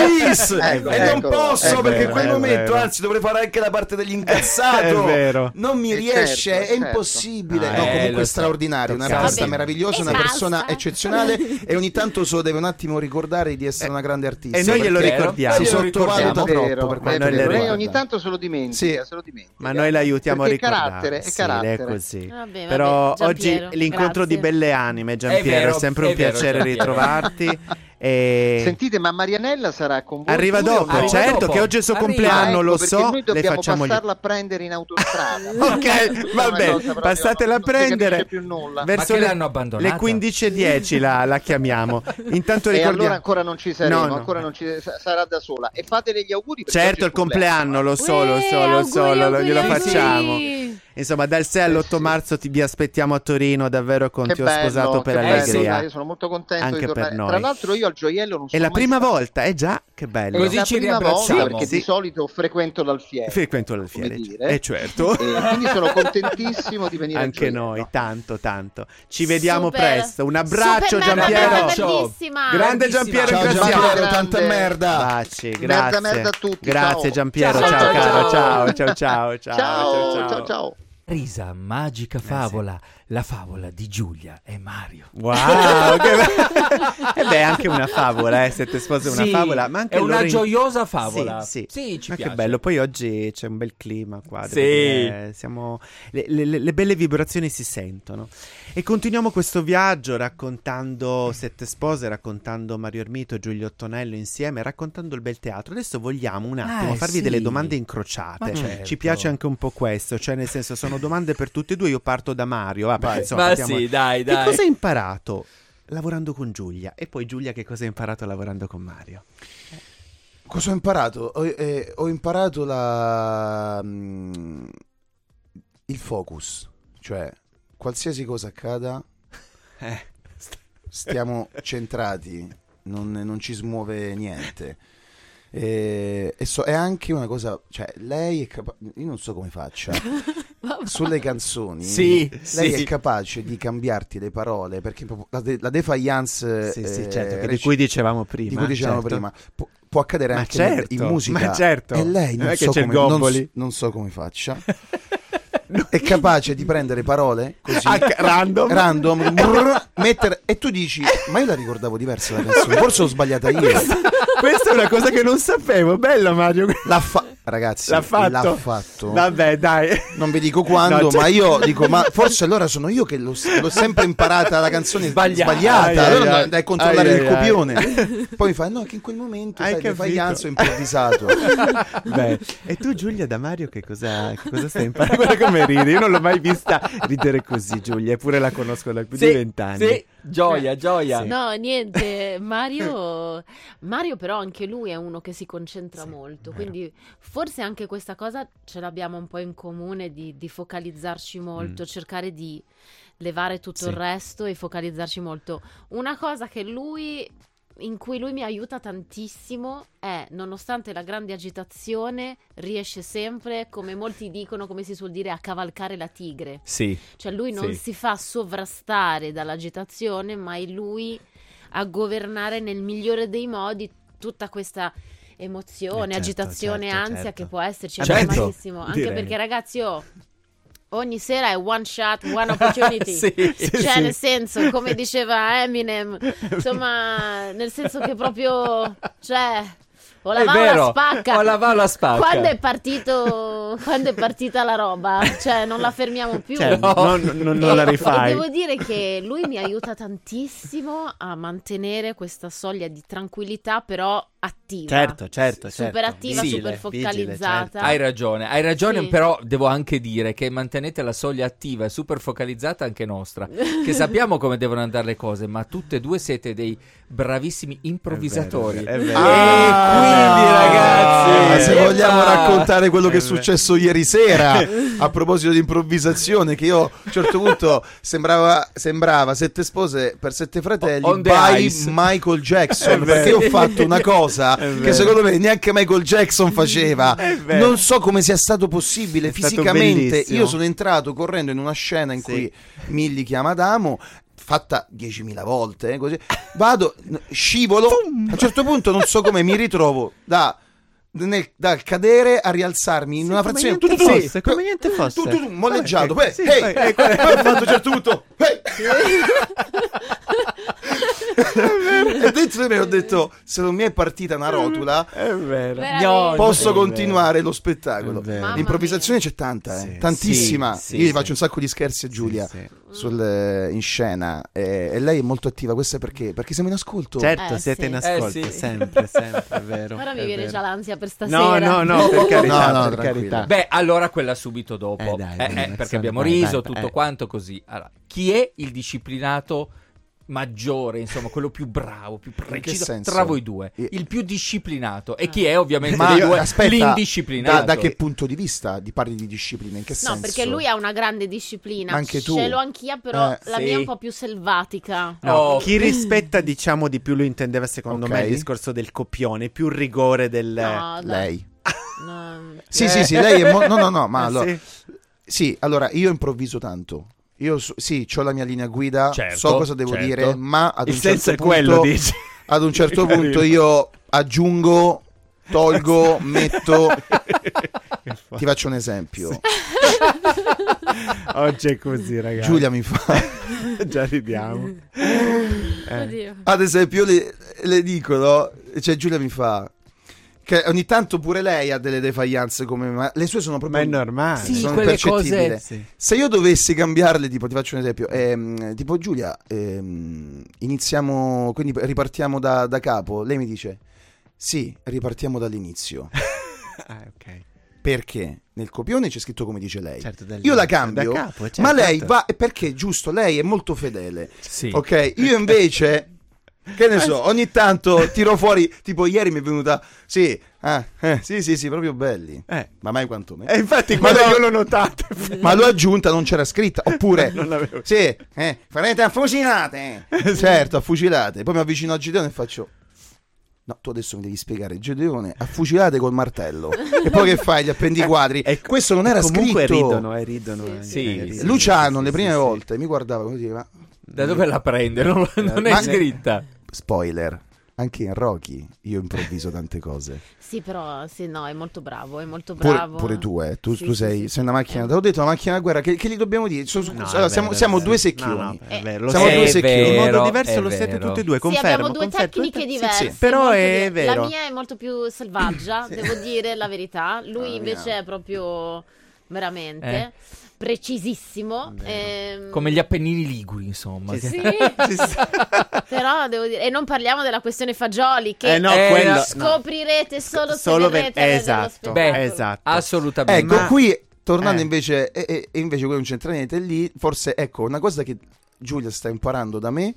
e non posso, perché in quel momento anzi dovrei fare anche la parte degli incazzato, non mi riesce, è impossibile. Comunque è straordinario, una ragazza meravillosa, una persona eccezionale, e ogni tanto deve un attimo ricordare di essere una grande artista, e noi glielo ricordiamo, si sottovaluta troppo per quanto lei ogni tanto se lo dimentica, ma noi l'aiutiamo a ricordare. È carattere. È così. Vabbè, però Giampiero, oggi l'incontro di belle anime, Giampiero, è sempre un piacere ritrovarti. Sentite, ma Marianella sarà con voi? Arriva dopo, certo, che oggi è il suo compleanno, lo so. Noi dobbiamo passarla a prendere in autostrada. Ok, vabbè, passatela a prendere. Verso l'hanno abbandonata? Le 15:10 la chiamiamo. Intanto ricordiamo. E allora ancora non ci saremo, ancora non ci sarà da sola. E fatele gli auguri. Certo, il compleanno, lo so, glielo facciamo. Insomma, dal 6 all'8 marzo vi aspettiamo a Torino, davvero, con Ti ho sposato per allegria. Io sono molto contento anche di tornare. per noi. Tra l'altro io al gioiello non sono È la prima volta, già, che bello. Così ci riabbracciamo. Perché di solito frequento l'Alfiere. Certo. E quindi sono contentissimo di venire anche al noi, tanto. Ci vediamo presto. Un abbraccio, Giampiero. Grande Giampiero, ciao, Giampiero, tanta merda. Baci, grazie. Merda a tutti. Grazie, Giampiero. Ciao, caro. Ciao. Ciao. Risa, magica favola, La favola di Giulia e Mario. Wow, e beh, anche una favola, Sette spose è una favola, ma anche è una gioiosa favola. Sì, ci piace. Che bello, poi oggi c'è un bel clima qua. Sì. Le belle vibrazioni si sentono. E continuiamo questo viaggio raccontando Sette spose, raccontando Mario Ermito e Giulio Ottonello insieme, raccontando il bel teatro. Adesso vogliamo un attimo farvi delle domande incrociate. Certo. Ci piace anche un po' questo, cioè nel senso sono domande per tutti e due. Io parto da Mario. Insomma, sì, dai. Che cosa hai imparato lavorando con Giulia? E poi Giulia, che cosa hai imparato lavorando con Mario? Cosa ho imparato? Ho imparato il focus, cioè qualsiasi cosa accada stiamo centrati, non ci smuove niente. È anche una cosa, cioè lei è capace, io non so come faccia sulle canzoni, lei è capace di cambiarti le parole, perché la defiance certo, di cui dicevamo prima, può accadere anche in musica, e lei non so come faccia. È capace di prendere parole così random mettere, e tu dici: ma io la ricordavo diversa la canzone, forse ho sbagliata io. Questa è una cosa che non sapevo. Bello, Mario. Ragazzi, l'ha fatto. Vabbè, dai. Non vi dico quando, ma io dico: ma forse allora sono io che l'ho sempre imparata la canzone sbagliata. Allora andai a controllare il copione. Poi mi fa: no, che in quel momento fai ganzo improvvisato. Beh, e tu, Giulia, da Mario che cosa stai imparando? Guarda come ridi, io non l'ho mai vista ridere così, Giulia, eppure la conosco da più di 20 anni. Sì, gioia. Sì. No, niente, Mario però anche lui è uno che si concentra molto, quindi forse anche questa cosa ce l'abbiamo un po' in comune, di focalizzarci molto, cercare di levare tutto il resto e focalizzarci molto. Una cosa in cui lui mi aiuta tantissimo è, nonostante la grande agitazione, riesce sempre, come molti dicono, come si suol dire, a cavalcare la tigre. Sì. Cioè lui non si fa sovrastare dall'agitazione, ma è lui a governare nel migliore dei modi tutta questa emozione, agitazione, ansia che può esserci. È normalissimo, anche perché, ragazzi, ogni sera è one shot, one opportunity. Nel senso, come diceva Eminem, insomma, nel senso che proprio, o la va o la spacca. Quando è partita la roba, cioè non la fermiamo più. Non la rifai. Devo dire che lui mi aiuta tantissimo a mantenere questa soglia di tranquillità, però attiva. Certo. Super attiva, super focalizzata. Hai ragione, però devo anche dire che mantenete la soglia attiva e super focalizzata anche nostra, che sappiamo come devono andare le cose, ma tutte e due siete dei bravissimi improvvisatori. È vero. Quindi, ragazzi, se vogliamo raccontare quello che è successo ieri sera a proposito di improvvisazione, che io a un certo punto sembrava Sette spose per Sette fratelli by Michael Jackson, perché ho fatto una cosa che secondo me neanche Michael Jackson faceva. Non so come sia stato possibile fisicamente. Io sono entrato correndo in una scena in cui Milly chiama Adamo, fatta 10.000 volte, così vado, scivolo, a un certo punto non so come mi ritrovo dal cadere a rialzarmi in una frazione, come niente fosse, molleggiato, poi ho fatto a un certo punto e dentro di me ho detto: se non mi è partita una rotula, posso continuare lo spettacolo. L'improvvisazione c'è tanta, tantissima. Io faccio un sacco di scherzi a Giulia in scena, e lei è molto attiva. Questo è perché siamo in ascolto. Certo, siete in ascolto, sempre, è vero. Ora mi viene già l'ansia per stasera. No, per carità. Beh, allora quella subito dopo, perché abbiamo riso, tutto quanto così. Allora, chi è il disciplinato maggiore, insomma, quello più bravo, più preciso tra voi due? Il più disciplinato. E chi è ovviamente dei due l'indisciplinato? Da che punto di vista parli di disciplina? In che senso? No, perché lui ha una grande disciplina. Anche tu. Ce l'ho anch'io, però la mia è un po' più selvatica. Chi rispetta, diciamo, di più, lo intendeva secondo me il discorso del copione, più rigore del... lei. Sì, lei è ma allora... Sì, allora io improvviso tanto. Io ho la mia linea guida, so cosa devo dire, ma ad un certo punto, quello, dici. Ad un certo punto io aggiungo, tolgo, metto. Ti faccio un esempio. Oggi è così, ragazzi. Giulia mi fa già ridiamo. Ad esempio le dico, no? Cioè Giulia mi fa che ogni tanto pure lei ha delle defaillance come me, ma le sue sono proprio normali, sì, sono quelle impercettibili. cose, sì. Se io dovessi cambiarle, tipo ti faccio un esempio, tipo Giulia, iniziamo, quindi ripartiamo da capo, lei mi dice sì, ripartiamo dall'inizio. Ok. Perché nel copione c'è scritto come dice lei, certo, io la cambio, capo, certo, ma lei va, perché giusto, lei è molto fedele, sì. ok, io invece che ne so, ogni tanto tiro fuori, tipo ieri mi è venuta sì, proprio belli, ma mai quanto me. Infatti io l'ho notato. Ma l'ho aggiunta, non c'era scritta, oppure non l'avevo. sì, farete affucilate, certo, affucilate. Poi mi avvicino a Gedeone e faccio no, tu adesso mi devi spiegare, Gedeone, affucilate col martello. E poi che fai? Gli appendi i quadri. Questo non era comunque scritto. ridono. Sì. Luciano le prime volte mi guardava così, ma da dove la prende? Non è scritta. Spoiler, anche in Rocky io improvviso tante cose. Sì, però sì, no, è molto bravo, Pure tu, tu sei una macchina. Te l'ho detto, una macchina da guerra. Che gli dobbiamo dire? Siamo due secchioni. No, è vero. Siamo due secchioni. In modo diverso lo siete tutti e due. Confermo. Sì, abbiamo due tecniche diverse. Sì, però è vero. La mia è molto più selvaggia, devo dire la verità. Lui invece è proprio veramente precisissimo. Come gli Appennini liguri, insomma. Sì. Però devo dire, e non parliamo della questione fagioli che scoprirete solo se vedrete esatto. Esatto. Assolutamente. Ecco, qui tornando invece e invece quello non c'entra niente lì, forse ecco una cosa che Giulia sta imparando da me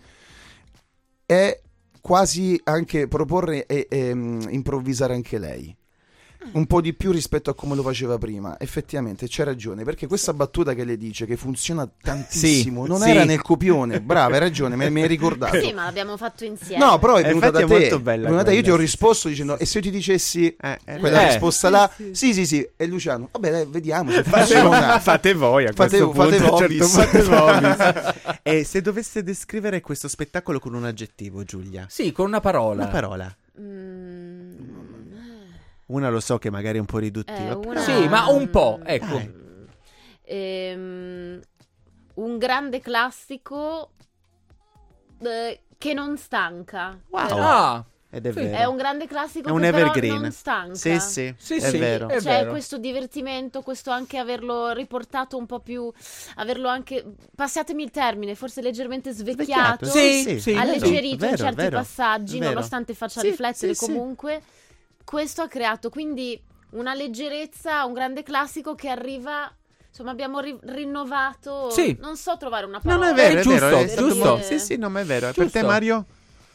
è quasi anche proporre e improvvisare anche lei. Un po' di più rispetto a come lo faceva prima. Effettivamente c'è ragione, perché questa battuta che le dice che funziona tantissimo non era nel copione. Brava, hai ragione, me hai ricordato. Sì, ma l'abbiamo fatto insieme. No, però è venuta da te. Molto bella Io ti ho risposto dicendo e se io ti dicessi quella risposta là? Sì. E Luciano, vabbè dai, vediamo se funziona. Fate voi a questo punto. Fate voi. E se doveste descrivere questo spettacolo con un aggettivo, Giulia? Sì, con una parola. Una parola. Una lo so che magari è un po' riduttiva. Sì, ma un po', ecco. Un grande classico che non stanca. Wow. Ed è vero. È un grande classico è un che evergreen. Però non stanca. Sì, è vero. È vero. Questo divertimento, questo anche averlo riportato un po' più, averlo anche, passatemi il termine, forse leggermente svecchiato. Sì, alleggerito in certi passaggi, nonostante faccia riflettere comunque. Questo ha creato quindi una leggerezza, un grande classico che arriva, insomma abbiamo rinnovato, non so trovare una parola. No, è vero, è giusto. Sì, no, ma è vero. Per te, Mario?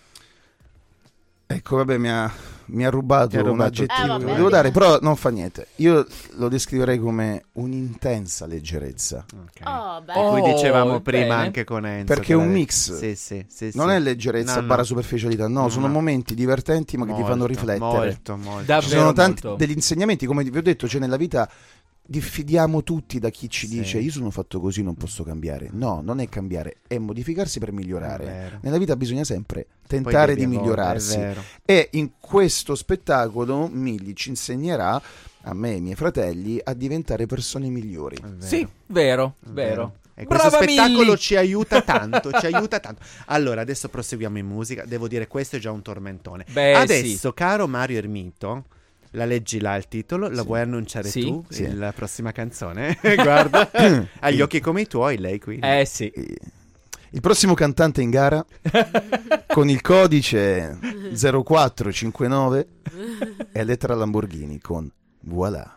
Ecco, vabbè, mi ha rubato un aggettivo che devo dare, però non fa niente. Io lo descriverei come un'intensa leggerezza. Cui dicevamo prima anche con Enzo. Perché è un mix. Sì. Non è leggerezza barra superficialità, sono momenti divertenti ma che ti fanno riflettere. Molto. Ci sono tanti degli insegnamenti, come vi ho detto, cioè nella vita diffidiamo tutti da chi ci dice io sono fatto così, non posso cambiare. No, non è cambiare, è modificarsi per migliorare. Nella vita bisogna sempre tentare di migliorarsi. E in questo spettacolo Migli ci insegnerà, a me e ai miei fratelli, a diventare persone migliori. Sì, vero. E questo spettacolo ci aiuta tanto. Allora, adesso proseguiamo in musica. Devo dire, questo è già un tormentone. Adesso, caro Mario Ermito, la leggi là il titolo, la vuoi annunciare tu? La prossima canzone? Guarda, ha gli occhi come i tuoi, lei qui. Sì. Il prossimo cantante in gara con il codice 0459 è Elettra Lamborghini con Voilà.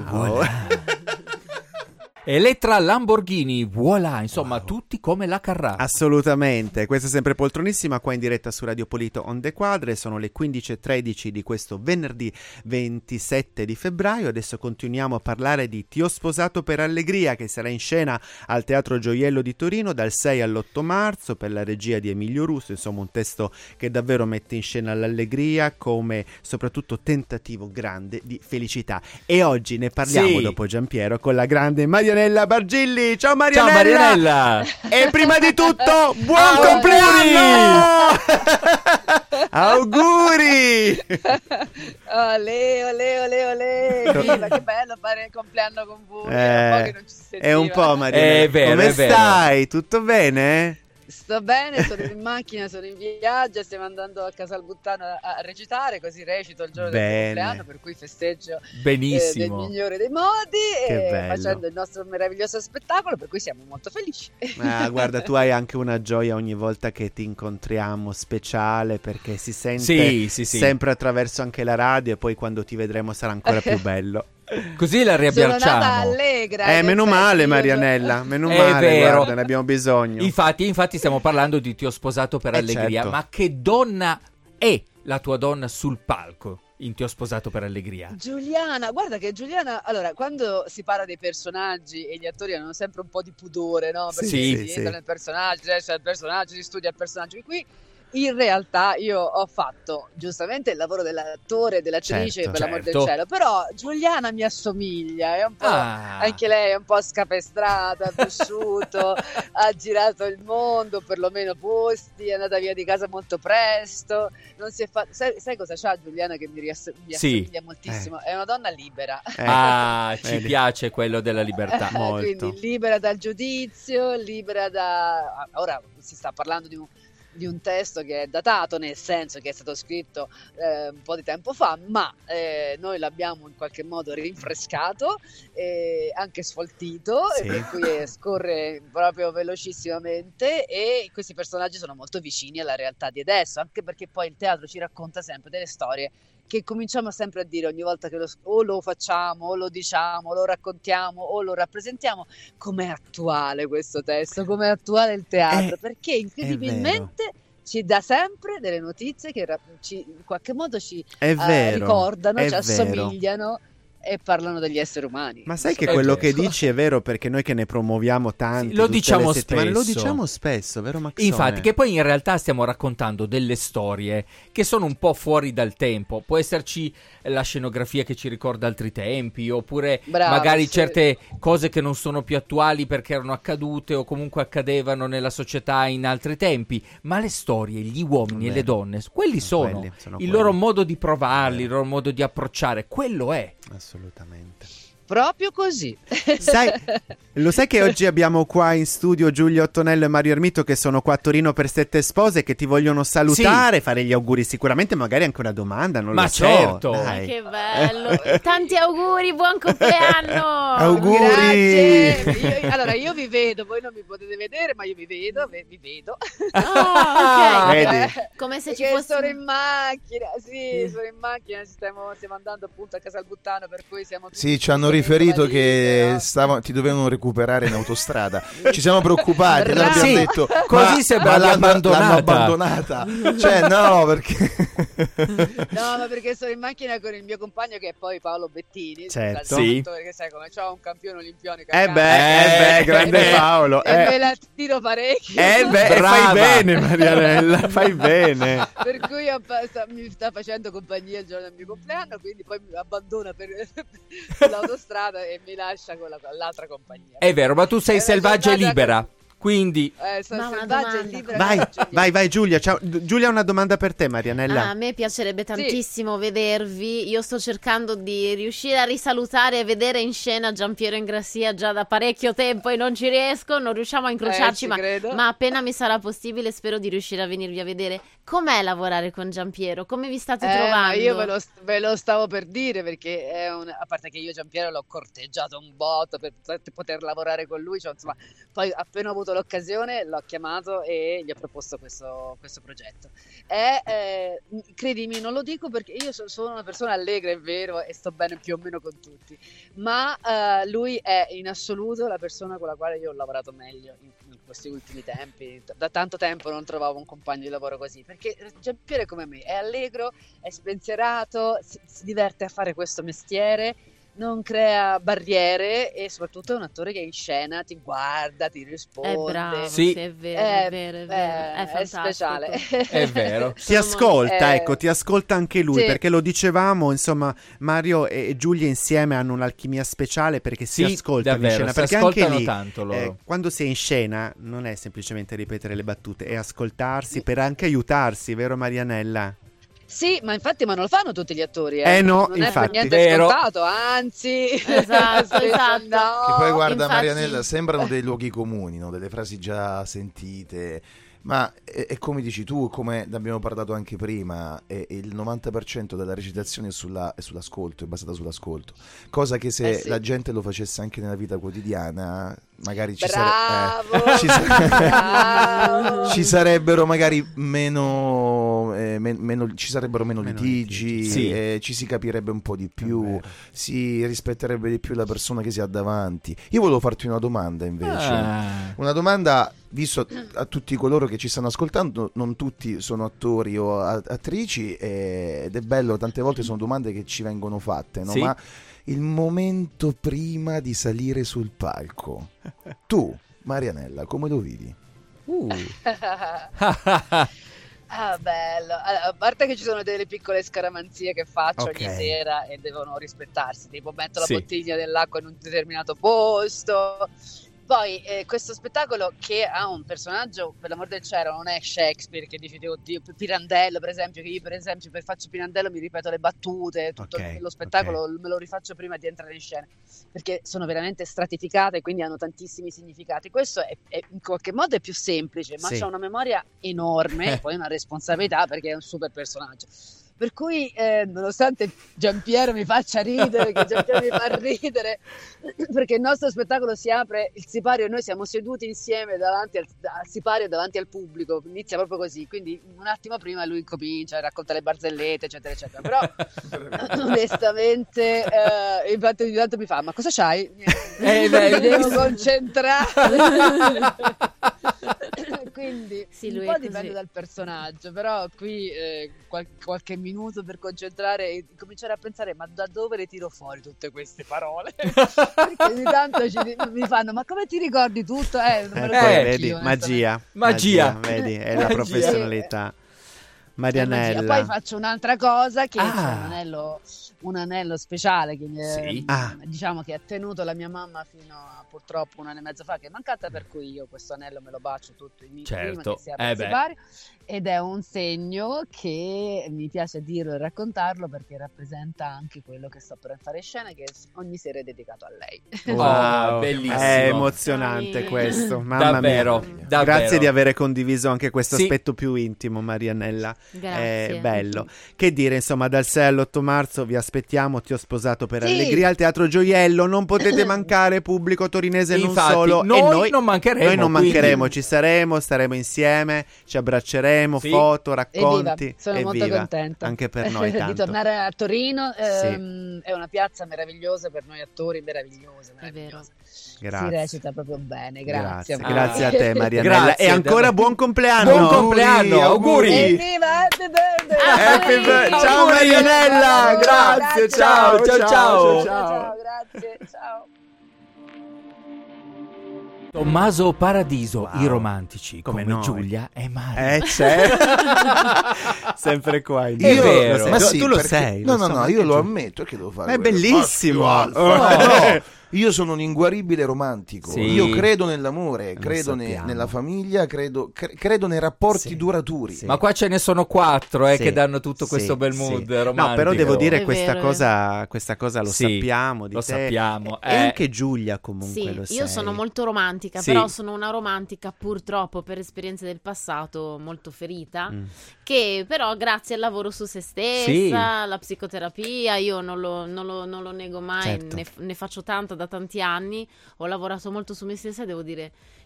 Elettra Lamborghini, voilà, insomma, tutti come la Carrà. Assolutamente, questa è sempre Poltronissima, qua in diretta su Radio Polito On The Quadre, sono le 15:13 di questo venerdì 27 di febbraio, adesso continuiamo a parlare di Ti ho sposato per allegria, che sarà in scena al Teatro Gioiello di Torino dal 6 all'8 marzo per la regia di Emilio Russo, insomma un testo che davvero mette in scena l'allegria come soprattutto tentativo grande di felicità. E oggi ne parliamo dopo Giampiero con la grande Maria Marianella Bargilli. Ciao Marianella. Ciao Marianella. E prima di tutto, buon compleanno! Auguri! Olè, olè, olè, olè. Viva, che bello fare il compleanno con voi. È un po' che non ci si sentiva. È un po', Marianella. È vero, come è vero. stai? Tutto bene? Sto bene, sono in macchina, sono in viaggio, stiamo andando a Casalbuttano a recitare, così recito il giorno del compleanno, per cui festeggio benissimo nel migliore dei modi, bello. facendo il nostro meraviglioso spettacolo, per cui siamo molto felici. Guarda, tu hai anche una gioia ogni volta che ti incontriamo, speciale, perché si sente sempre attraverso anche la radio, e poi quando ti vedremo sarà ancora più bello. Così la riabbracciamo. Sono nata allegra. Meno male, Marianella, meno male, vero. Guarda, ne abbiamo bisogno. Infatti stiamo parlando di Ti ho sposato per allegria, certo. ma che donna è la tua donna sul palco in Ti ho sposato per allegria? Giuliana, guarda che Giuliana, allora, quando si parla dei personaggi e gli attori hanno sempre un po' di pudore, no? Perché si entra nel personaggio, c'è il personaggio, si studia il personaggio, qui in realtà io ho fatto giustamente il lavoro dell'attore e dell'attrice, per l'amor del cielo, però Giuliana mi assomiglia, è un po', anche lei è un po' scapestrata, ha vissuto, ha girato il mondo, perlomeno posti, è andata via di casa molto presto, non si è sai cosa c'ha Giuliana che mi assomiglia moltissimo? È una donna libera. Ci piace quello della libertà, molto. Quindi libera dal giudizio, libera da... Ora si sta parlando di un testo che è datato, nel senso che è stato scritto un po' di tempo fa, ma noi l'abbiamo in qualche modo rinfrescato, anche sfoltito, e per cui scorre proprio velocissimamente, e questi personaggi sono molto vicini alla realtà di adesso, anche perché poi il teatro ci racconta sempre delle storie che cominciamo sempre a dire ogni volta che lo facciamo, o lo diciamo, o lo raccontiamo, o lo rappresentiamo. Com'è attuale questo testo, com'è attuale il teatro, perché incredibilmente ci dà sempre delle notizie che in qualche modo ci ricordano, ci assomigliano e parlano degli esseri umani. Ma sai che quello che dici è vero, perché noi che ne promuoviamo tanti, lo diciamo spesso. Lo diciamo spesso, vero Maxone? Infatti, che poi in realtà stiamo raccontando delle storie che sono un po' fuori dal tempo. Può esserci la scenografia che ci ricorda altri tempi, oppure magari certe cose che non sono più attuali perché erano accadute o comunque accadevano nella società in altri tempi. Ma le storie, gli uomini e le donne, quelli sono il loro modo di provarli, il loro modo di approcciare, quello è. Assolutamente. Proprio così. Lo sai che oggi abbiamo qua in studio Giulio Ottonello e Mario Ermito, che sono qua a Torino per 7 Spose, che ti vogliono salutare, fare gli auguri, sicuramente magari anche una domanda, non lo so. Ma certo. Che bello. Tanti auguri, buon compleanno. Auguri. Grazie. Allora io vi vedo, voi non mi potete vedere, ma io vi vedo. Ok. Come se ci fosse... sono in macchina, sono in macchina, stiamo andando appunto a Casalbuttano, per cui siamo tutti... Sì, ci hanno riferito che ti dovevano recuperare in autostrada. Ci siamo preoccupati, allora abbiamo detto così sembra l'hanno abbandonata. Cioè no, perché sono in macchina con il mio compagno, che è poi Paolo Bettini, certo. perché sai come c'ho un campione olimpionico, grande Paolo, e me la tiro parecchio, fai bene Marianella, fai bene, per cui mi sta facendo compagnia il giorno del mio compleanno, quindi poi mi abbandona per l'autostrada e mi lascia con l'altra compagnia. È vero, ma tu sei selvaggia e libera. Quindi sono selvaggia e libera. Vai Giulia. Ciao. Giulia ha una domanda per te, Marianella. A me piacerebbe tantissimo vedervi. Io sto cercando di riuscire a risalutare e vedere in scena Giampiero Ingrassia già da parecchio tempo e non ci riesco, non riusciamo a incrociarci, ma appena mi sarà possibile spero di riuscire a venirvi a vedere. Com'è lavorare con Giampiero? Come vi state trovando? Io ve lo stavo per dire, perché a parte che io Giampiero l'ho corteggiato un botto per poter lavorare con lui, insomma, poi appena ho avuto l'occasione l'ho chiamato e gli ho proposto questo progetto. Credimi, non lo dico perché io sono una persona allegra, è vero, e sto bene più o meno con tutti, ma lui è in assoluto la persona con la quale io ho lavorato meglio in questi ultimi tempi. Da tanto tempo non trovavo un compagno di lavoro così, perché Giampiero è come me, è allegro, è spensierato, si diverte a fare questo mestiere, non crea barriere e soprattutto è un attore che in scena ti guarda, ti risponde. È bravo, sì, è vero, è speciale. È vero. Ti ascolta, ecco, ti ascolta anche lui, sì. perché lo dicevamo, insomma, Mario e Giulia insieme hanno un'alchimia speciale perché si ascoltano davvero, in scena, si perché anche ascoltano lì, tanto loro. quando sei in scena non è semplicemente ripetere le battute, è ascoltarsi per anche aiutarsi, vero Marianella? Sì, ma non lo fanno tutti gli attori. No, non infatti. è per niente Vero. scontato, anzi. Esatto. Che poi guarda, infatti... Marianella, sembrano dei luoghi comuni, no? Delle frasi già sentite, ma è come dici tu, come ne abbiamo parlato anche prima, il 90% della recitazione è sull'ascolto, è basata sull'ascolto, cosa che se sì. la gente lo facesse anche nella vita quotidiana magari ci sarebbero magari meno litigi, sì. Ci si capirebbe un po' di più, si rispetterebbe di più la persona che si ha davanti. Io volevo farti una domanda invece, una domanda visto a tutti coloro che ci stanno ascoltando, non tutti sono attori o attrici, ed è bello, tante volte sono domande che ci vengono fatte, no? Sì. Ma il momento prima di salire sul palco, tu, Marianella, come lo vivi? Bello. Allora, a parte che ci sono delle piccole scaramanzie che faccio ogni sera e devono rispettarsi, tipo metto la bottiglia dell'acqua in un determinato posto. Poi questo spettacolo che ha un personaggio, per l'amor del cielo, non è Shakespeare che dici oddio, Pirandello per esempio, che io per esempio per faccio Pirandello mi ripeto le battute, tutto lo spettacolo me lo rifaccio prima di entrare in scena, perché sono veramente stratificate e quindi hanno tantissimi significati. Questo è in qualche modo è più semplice, ma c'ha una memoria enorme e poi una responsabilità perché è un super personaggio. Per cui, nonostante Giampiero mi faccia ridere, che Giampiero mi fa ridere, perché il nostro spettacolo si apre, il sipario, e noi siamo seduti insieme davanti al sipario, davanti al pubblico, inizia proprio così, quindi un attimo prima lui comincia, racconta le barzellette, eccetera, eccetera. Però, onestamente, infatti ogni tanto mi fa, ma cosa c'hai? Mi devo concentrare. Quindi un po' dipende dal personaggio, però qui qualche minuto per concentrare e cominciare a pensare ma da dove le tiro fuori tutte queste parole? Perché ogni tanto mi fanno ma come ti ricordi tutto? Non me lo ricordo vedi, io, magia, vedi, è la professionalità. Marianella. Poi faccio un'altra cosa che c'è un anello speciale che diciamo che ha tenuto la mia mamma fino a purtroppo 1 anno e mezzo fa, che è mancata, per cui io questo anello me lo bacio tutto prima che si apra il sipario, ed è un segno che mi piace dirlo e raccontarlo perché rappresenta anche quello che sto per fare in scena, che ogni sera è dedicato a lei. Wow, bellissimo, è emozionante questo, mamma davvero, mia. davvero. Grazie di aver condiviso anche questo aspetto più intimo, Marianella. Grazie. È bello. Che dire, insomma, dal 6 all'8 marzo vi aspettiamo. Ti ho sposato per Allegria al Teatro Gioiello, non potete mancare, pubblico torinese. Infatti, non solo, noi non mancheremo, noi non mancheremo, ci saremo, staremo insieme, ci abbracceremo, foto, racconti, Sono molto contenta anche per noi tanto. di tornare a Torino. È una piazza meravigliosa per noi attori, meravigliosa. Grazie. Si recita proprio bene, grazie a te, Marianella. Grazie, e ancora buon compleanno. Auguri. Evviva, happy birthday. Happy birthday. Ciao Marianella, grazie, ciao, grazie, ciao. Tommaso Paradiso, i romantici come Giulia e Mario. Sempre qua. È vero. Ma tu lo sei. No, io lo ammetto che devo fare. Ma è bellissimo. Io sono un inguaribile romantico. Sì. Io credo nell'amore, credo nella famiglia, credo nei rapporti duraturi. Ma qua ce ne sono 4 che danno tutto questo bel mood romantico. No, però devo dire questa cosa lo sappiamo di lo te. Sappiamo. E anche Giulia comunque lo sai. Io sono molto romantica, però sono una romantica purtroppo per esperienze del passato molto ferita, che però grazie al lavoro su se stessa, alla psicoterapia, io non lo nego mai, ne faccio tanta da tanti anni, ho lavorato molto su me stessa e devo dire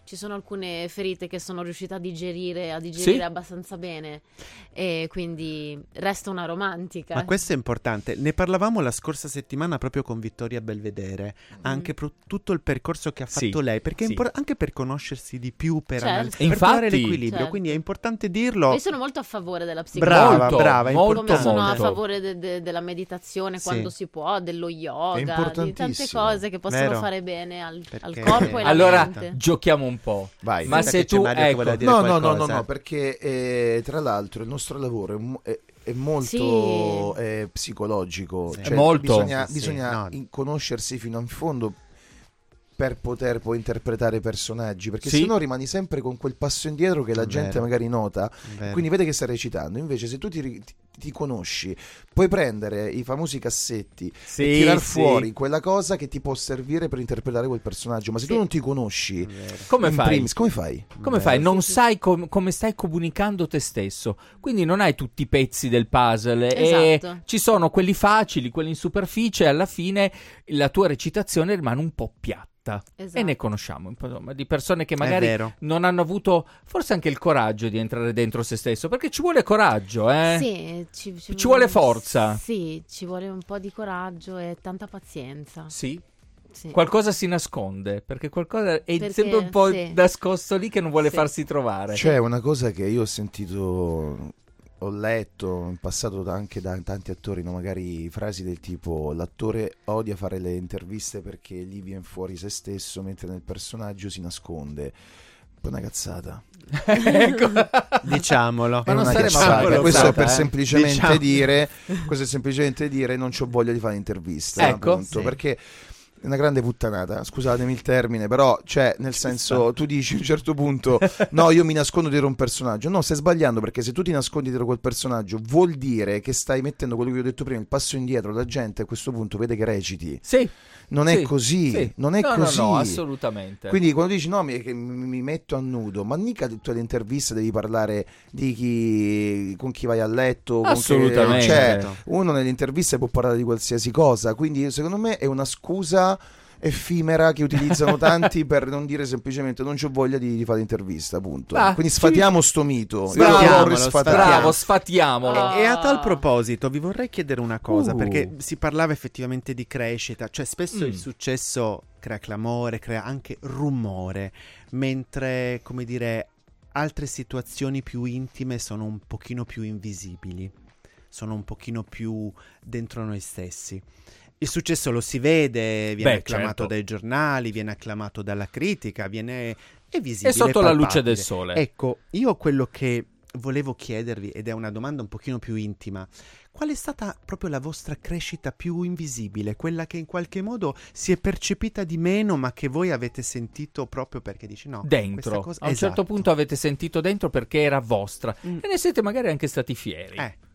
ci sono alcune ferite che sono riuscita a digerire abbastanza bene, e quindi resta una romantica. Ma questo è importante. Ne parlavamo la scorsa settimana proprio con Vittoria Belvedere, anche tutto il percorso che ha fatto lei, perché è anche per conoscersi di più, per trovare l'equilibrio, quindi è importante dirlo. Io sono molto a favore della psicologia. Brava, come sono a favore della meditazione quando si può, dello yoga, di tante cose che possono fare bene al corpo e alla mente. Giochiamo un po'. Vai. Ma se tu no, perché tra l'altro il nostro lavoro è molto psicologico, cioè molto. Bisogna conoscersi fino in fondo per poter poi interpretare i personaggi, perché se no rimani sempre con quel passo indietro che la gente magari nota, quindi vede che stai recitando. Invece se tu ti conosci, puoi prendere i famosi cassetti e tirar fuori quella cosa che ti può servire per interpretare quel personaggio. Ma se tu non ti conosci, come fai? Non sai come stai comunicando te stesso, quindi non hai tutti i pezzi del puzzle, e ci sono quelli facili, quelli in superficie, e alla fine la tua recitazione rimane un po' piatta. E ne conosciamo insomma, di persone che magari non hanno avuto forse anche il coraggio di entrare dentro se stesso, perché ci vuole coraggio, Sì, ci vuole forza. Sì, ci vuole un po' di coraggio e tanta pazienza. Sì. Qualcosa si nasconde, perché qualcosa è sempre un po' nascosto lì che non vuole farsi trovare. C'è una cosa che io ho sentito, ho letto in passato anche da tanti attori, magari frasi del tipo: l'attore odia fare le interviste perché lì viene fuori se stesso, mentre nel personaggio si nasconde. Un po' una cazzata. Diciamolo. Ma non sarebbe questo è per semplicemente dire non c'ho voglia di fare interviste, perché è una grande puttanata, scusatemi il termine, però nel senso, tu dici a un certo punto no, io mi nascondo dietro un personaggio. No, stai sbagliando, perché se tu ti nascondi dietro quel personaggio vuol dire che stai mettendo quello che io ho detto prima, il passo indietro. La gente a questo punto vede che reciti. Non è così, non è così. No, assolutamente. Quindi quando dici no, mi metto a nudo, ma mica tutte le interviste devi parlare di con chi vai a letto. Assolutamente. Uno nelle interviste può parlare di qualsiasi cosa, quindi secondo me è una scusa effimera che utilizzano tanti per non dire semplicemente non c'ho voglia di fare intervista, punto. Quindi sfatiamo sto mito. Sfatiamolo. E a tal proposito vi vorrei chiedere una cosa, perché si parlava effettivamente di crescita, cioè spesso il successo crea clamore, crea anche rumore, mentre, come dire, altre situazioni più intime sono un pochino più invisibili, sono un pochino più dentro noi stessi. Il successo lo si vede, viene acclamato dai giornali, viene acclamato dalla critica, è visibile. È sotto la luce del sole. Ecco, io quello che volevo chiedervi, ed è una domanda un pochino più intima, qual è stata proprio la vostra crescita più invisibile, quella che in qualche modo si è percepita di meno, ma che voi avete sentito proprio perché dici no, dentro, a un certo punto avete sentito dentro perché era vostra, e ne siete magari anche stati fieri.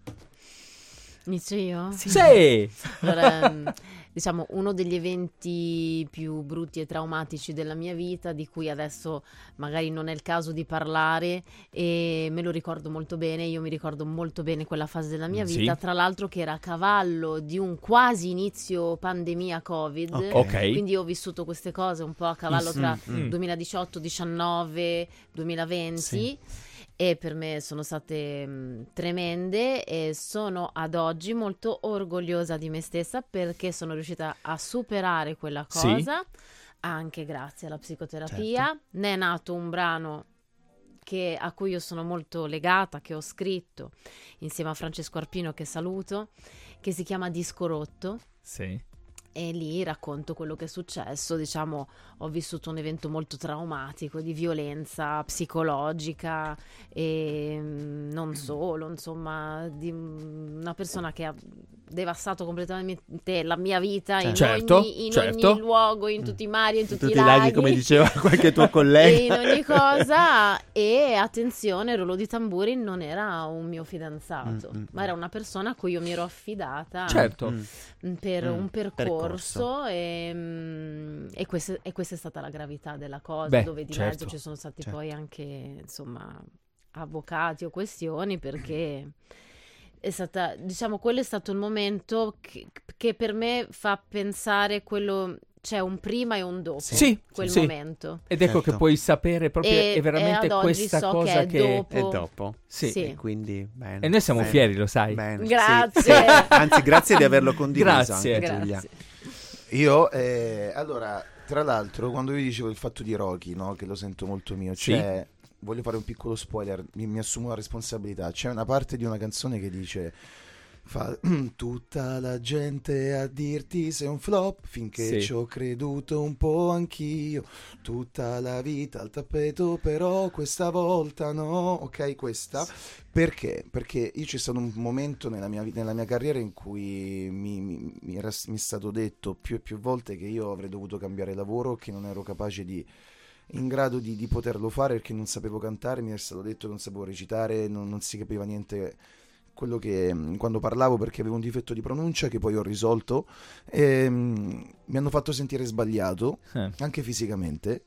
Inizio io? Sì. Allora, diciamo, uno degli eventi più brutti e traumatici della mia vita, di cui adesso magari non è il caso di parlare, e me lo ricordo molto bene. Io mi ricordo molto bene quella fase della mia vita, tra l'altro che era a cavallo di un quasi inizio pandemia Covid. Quindi ho vissuto queste cose un po' a cavallo tra 2018, 19, 2020. E per me sono state tremende, e sono ad oggi molto orgogliosa di me stessa perché sono riuscita a superare quella cosa, anche grazie alla psicoterapia. Ne è nato un brano a cui io sono molto legata, che ho scritto insieme a Francesco Arpino, che saluto, che si chiama Disco Rotto. E lì racconto quello che è successo. Diciamo, ho vissuto un evento molto traumatico di violenza psicologica e non solo, insomma, di una persona che ha devastato completamente la mia vita in ogni luogo, in tutti i mari, in tutti i laghi, come diceva qualche tuo collega, in ogni cosa. E attenzione, rullo di tamburi, non era un mio fidanzato, ma era una persona a cui io mi ero affidata per un percorso. E questa è stata la gravità della cosa, dove di mezzo ci sono stati poi anche, insomma, avvocati o questioni, perché è stata, diciamo, quello è stato il momento che per me fa pensare quello c'è un prima e un dopo quel sì. momento. Ed ecco che puoi sapere proprio è veramente questa so cosa che è dopo. Sì. E quindi bene. E noi siamo fieri, lo sai. Bene. Grazie. Sì. Anzi, grazie di averlo condiviso. Grazie. Anche, Giulia. Io, allora, tra l'altro, quando io dicevo il fatto di Rocky, no, che lo sento molto mio, cioè, voglio fare un piccolo spoiler, mi assumo la responsabilità. C'è una parte di una canzone che dice: fa tutta la gente a dirti sei un flop, finché ci ho creduto un po' anch'io, tutta la vita al tappeto, però questa volta no. Ok, questa perché io c'è stato un momento nella mia carriera in cui mi è stato detto più e più volte che io avrei dovuto cambiare lavoro, che non ero capace in grado di poterlo fare, perché non sapevo cantare, mi è stato detto che non sapevo recitare, non si capiva niente quello che quando parlavo, perché avevo un difetto di pronuncia che poi ho risolto, e mi hanno fatto sentire sbagliato anche fisicamente,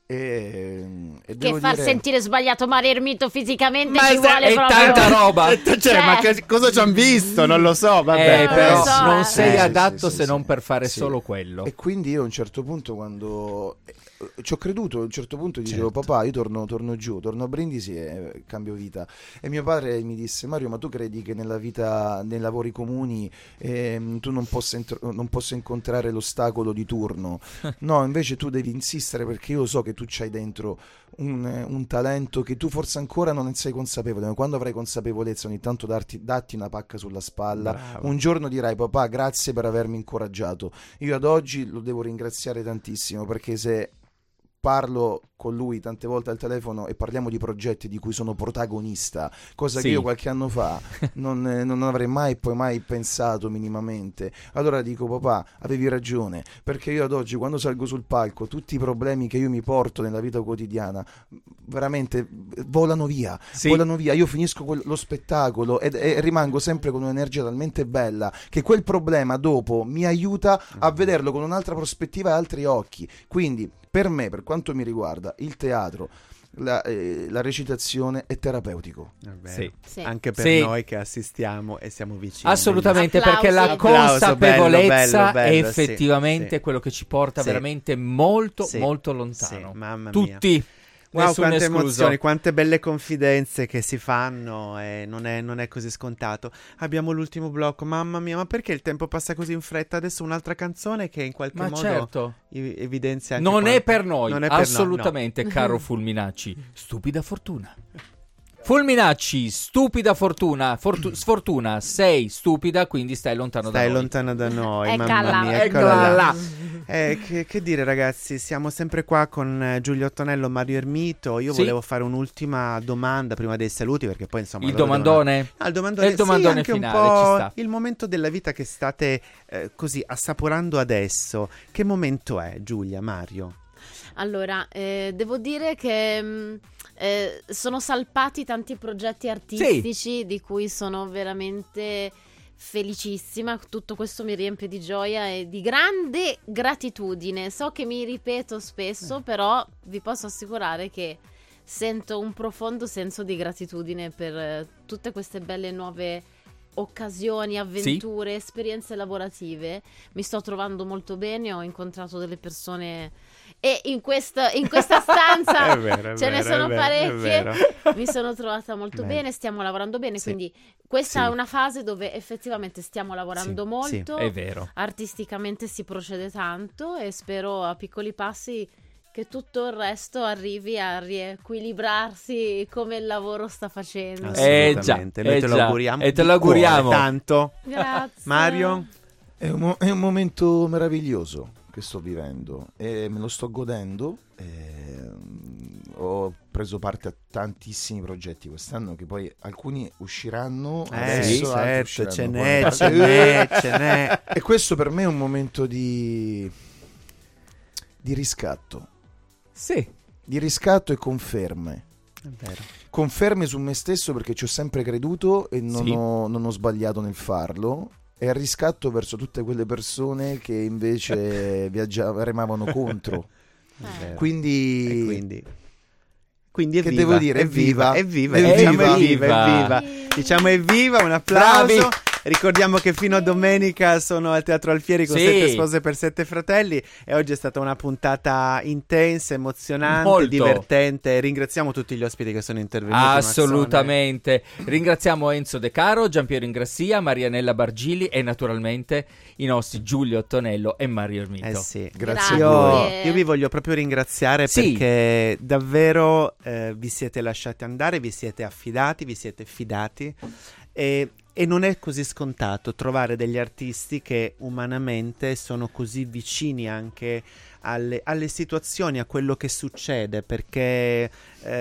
e che devo far dire... sentire sbagliato Mario Ermito fisicamente ma ci vuole è proprio tanta roba. Cioè, ma cosa ci hanno visto? Non lo so, vabbè. Però so, non sei adatto sì, se non sì. per fare Sì. solo quello. E quindi io a un certo punto, quando ci ho creduto, a un certo punto dicevo: papà, io torno giù, torno a Brindisi e cambio vita. E mio padre mi disse: Mario, ma tu credi che nella vita, nei lavori comuni, tu non possa incontrare l'ostacolo di turno? No, invece tu devi insistere, perché io so che tu c'hai dentro un talento che tu forse ancora non ne sei consapevole, ma quando avrai consapevolezza ogni tanto datti una pacca sulla spalla. Bravo. Un giorno dirai: papà, grazie per avermi incoraggiato. Io ad oggi lo devo ringraziare tantissimo, perché se parlo con lui tante volte al telefono e parliamo di progetti di cui sono protagonista, cosa che io qualche anno fa non avrei mai pensato minimamente, allora dico: papà, avevi ragione, perché io ad oggi, quando salgo sul palco, tutti i problemi che io mi porto nella vita quotidiana veramente volano via, io finisco lo spettacolo e rimango sempre con un'energia talmente bella che quel problema dopo mi aiuta a vederlo con un'altra prospettiva e altri occhi. Quindi per me, per quanto mi riguarda, il teatro, la recitazione è terapeutico. Sì. Anche per noi che assistiamo e siamo vicini. Assolutamente, perché la consapevolezza bello, è effettivamente quello che ci porta veramente molto molto lontano. Mamma mia. Tutti. Wow, quante emozioni, quante belle confidenze che si fanno, e non è così scontato. Abbiamo l'ultimo blocco, mamma mia, ma perché il tempo passa così in fretta? Adesso un'altra canzone che in qualche modo evidenzia anche non è per noi, non è per assolutamente, no. Caro Fulminacci. Stupida fortuna. Fulminacci, stupida fortuna, sfortuna, sei stupida, quindi stai lontano da noi. Stai lontano da noi, eccola mamma mia, eccola là. Che dire, ragazzi, siamo sempre qua con Giulio Ottonello, Mario Ermito. Io volevo fare un'ultima domanda prima dei saluti, perché poi insomma il domandone? Il domandone, il domandone anche finale, un po' ci sta. il momento della vita che state così assaporando adesso. Che momento è, Giulia, Mario? Allora, devo dire che sono salpati tanti progetti artistici di cui sono veramente felicissima. Tutto questo mi riempie di gioia e di grande gratitudine. So che mi ripeto spesso, però vi posso assicurare che sento un profondo senso di gratitudine per tutte queste belle nuove occasioni, avventure, esperienze lavorative. Mi sto trovando molto bene, ho incontrato delle persone e in questa stanza ne sono parecchie. Mi sono trovata molto bene, stiamo lavorando bene, quindi questa è una fase dove effettivamente stiamo lavorando molto, è vero. Artisticamente si procede tanto e spero a piccoli passi che tutto il resto arrivi a riequilibrarsi come il lavoro sta facendo. Assolutamente, noi te lo auguriamo e te lo auguriamo tanto. Grazie. Mario? È un momento meraviglioso che sto vivendo e me lo sto godendo. Ho preso parte a tantissimi progetti quest'anno, che poi alcuni usciranno adesso, certo, usciranno ce n'è. E questo per me è un momento di riscatto. Di riscatto e conferme. È vero. Conferme su me stesso, perché ci ho sempre creduto e non ho sbagliato nel farlo. E riscatto verso tutte quelle persone che invece remavano contro. Quindi è che viva, devo dire? È viva. Evviva. Diciamo evviva, un applauso. Bravi. Ricordiamo che fino a domenica sono al Teatro Alfieri con 7 spose per 7 fratelli e oggi è stata una puntata intensa, emozionante, molto divertente. Ringraziamo tutti gli ospiti che sono intervenuti. Assolutamente. Ringraziamo Enzo De Caro, Giampiero Ingrassia, Marianella Bargili e naturalmente i nostri Giulio Ottonello e Mario Ermito. Grazie. Io vi voglio proprio ringraziare perché davvero vi siete lasciati andare, vi siete affidati, vi siete fidati e non è così scontato trovare degli artisti che umanamente sono così vicini anche alle situazioni, a quello che succede, perché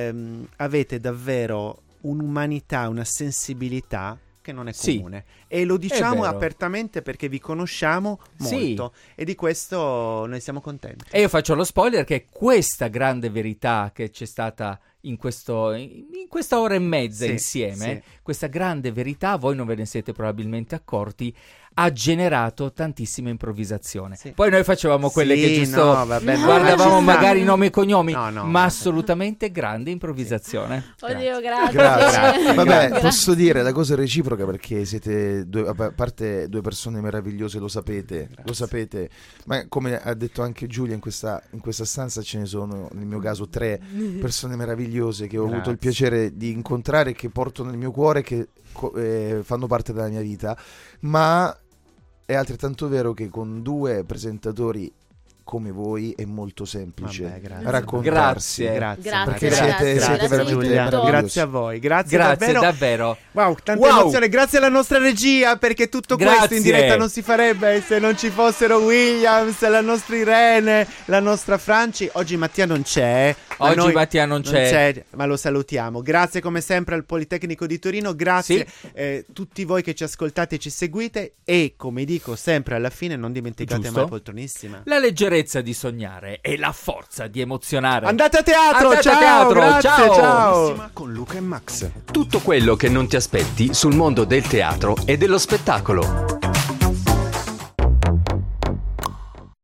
avete davvero un'umanità, una sensibilità che non è comune, e lo diciamo apertamente perché vi conosciamo molto e di questo noi siamo contenti. E io faccio lo spoiler che questa grande verità che c'è stata in questa ora e mezza insieme, questa grande verità, voi non ve ne siete probabilmente accorti, ha generato tantissima improvvisazione. Poi noi facevamo quelle che giusto guardavamo magari nomi e cognomi, ma assolutamente grande improvvisazione. Oddio, grazie. Vabbè, posso dire, la cosa è reciproca perché siete a parte due persone meravigliose, lo sapete, ma come ha detto anche Giulia, in questa stanza ce ne sono, nel mio caso, 3 persone meravigliose che ho avuto il piacere di incontrare, che porto nel mio cuore, che fanno parte della mia vita, ma è altrettanto vero che con 2 presentatori come voi è molto semplice raccontarsi. Grazie. Perché siete veramente meravigliosi. Grazie a voi, grazie davvero. Wow, tanta emozione, grazie alla nostra regia, perché tutto questo in diretta non si farebbe se non ci fossero Williams, la nostra Irene, la nostra Franci. Oggi Mattia non c'è. Mattia non c'è, ma lo salutiamo. Grazie come sempre al Politecnico di Torino, grazie tutti voi che ci ascoltate e ci seguite, e come dico sempre alla fine, non dimenticate mai Poltronissima. La leggerezza di sognare e la forza di emozionare. Andate a teatro, ciao. Con Luca e Max. Tutto quello che non ti aspetti sul mondo del teatro e dello spettacolo.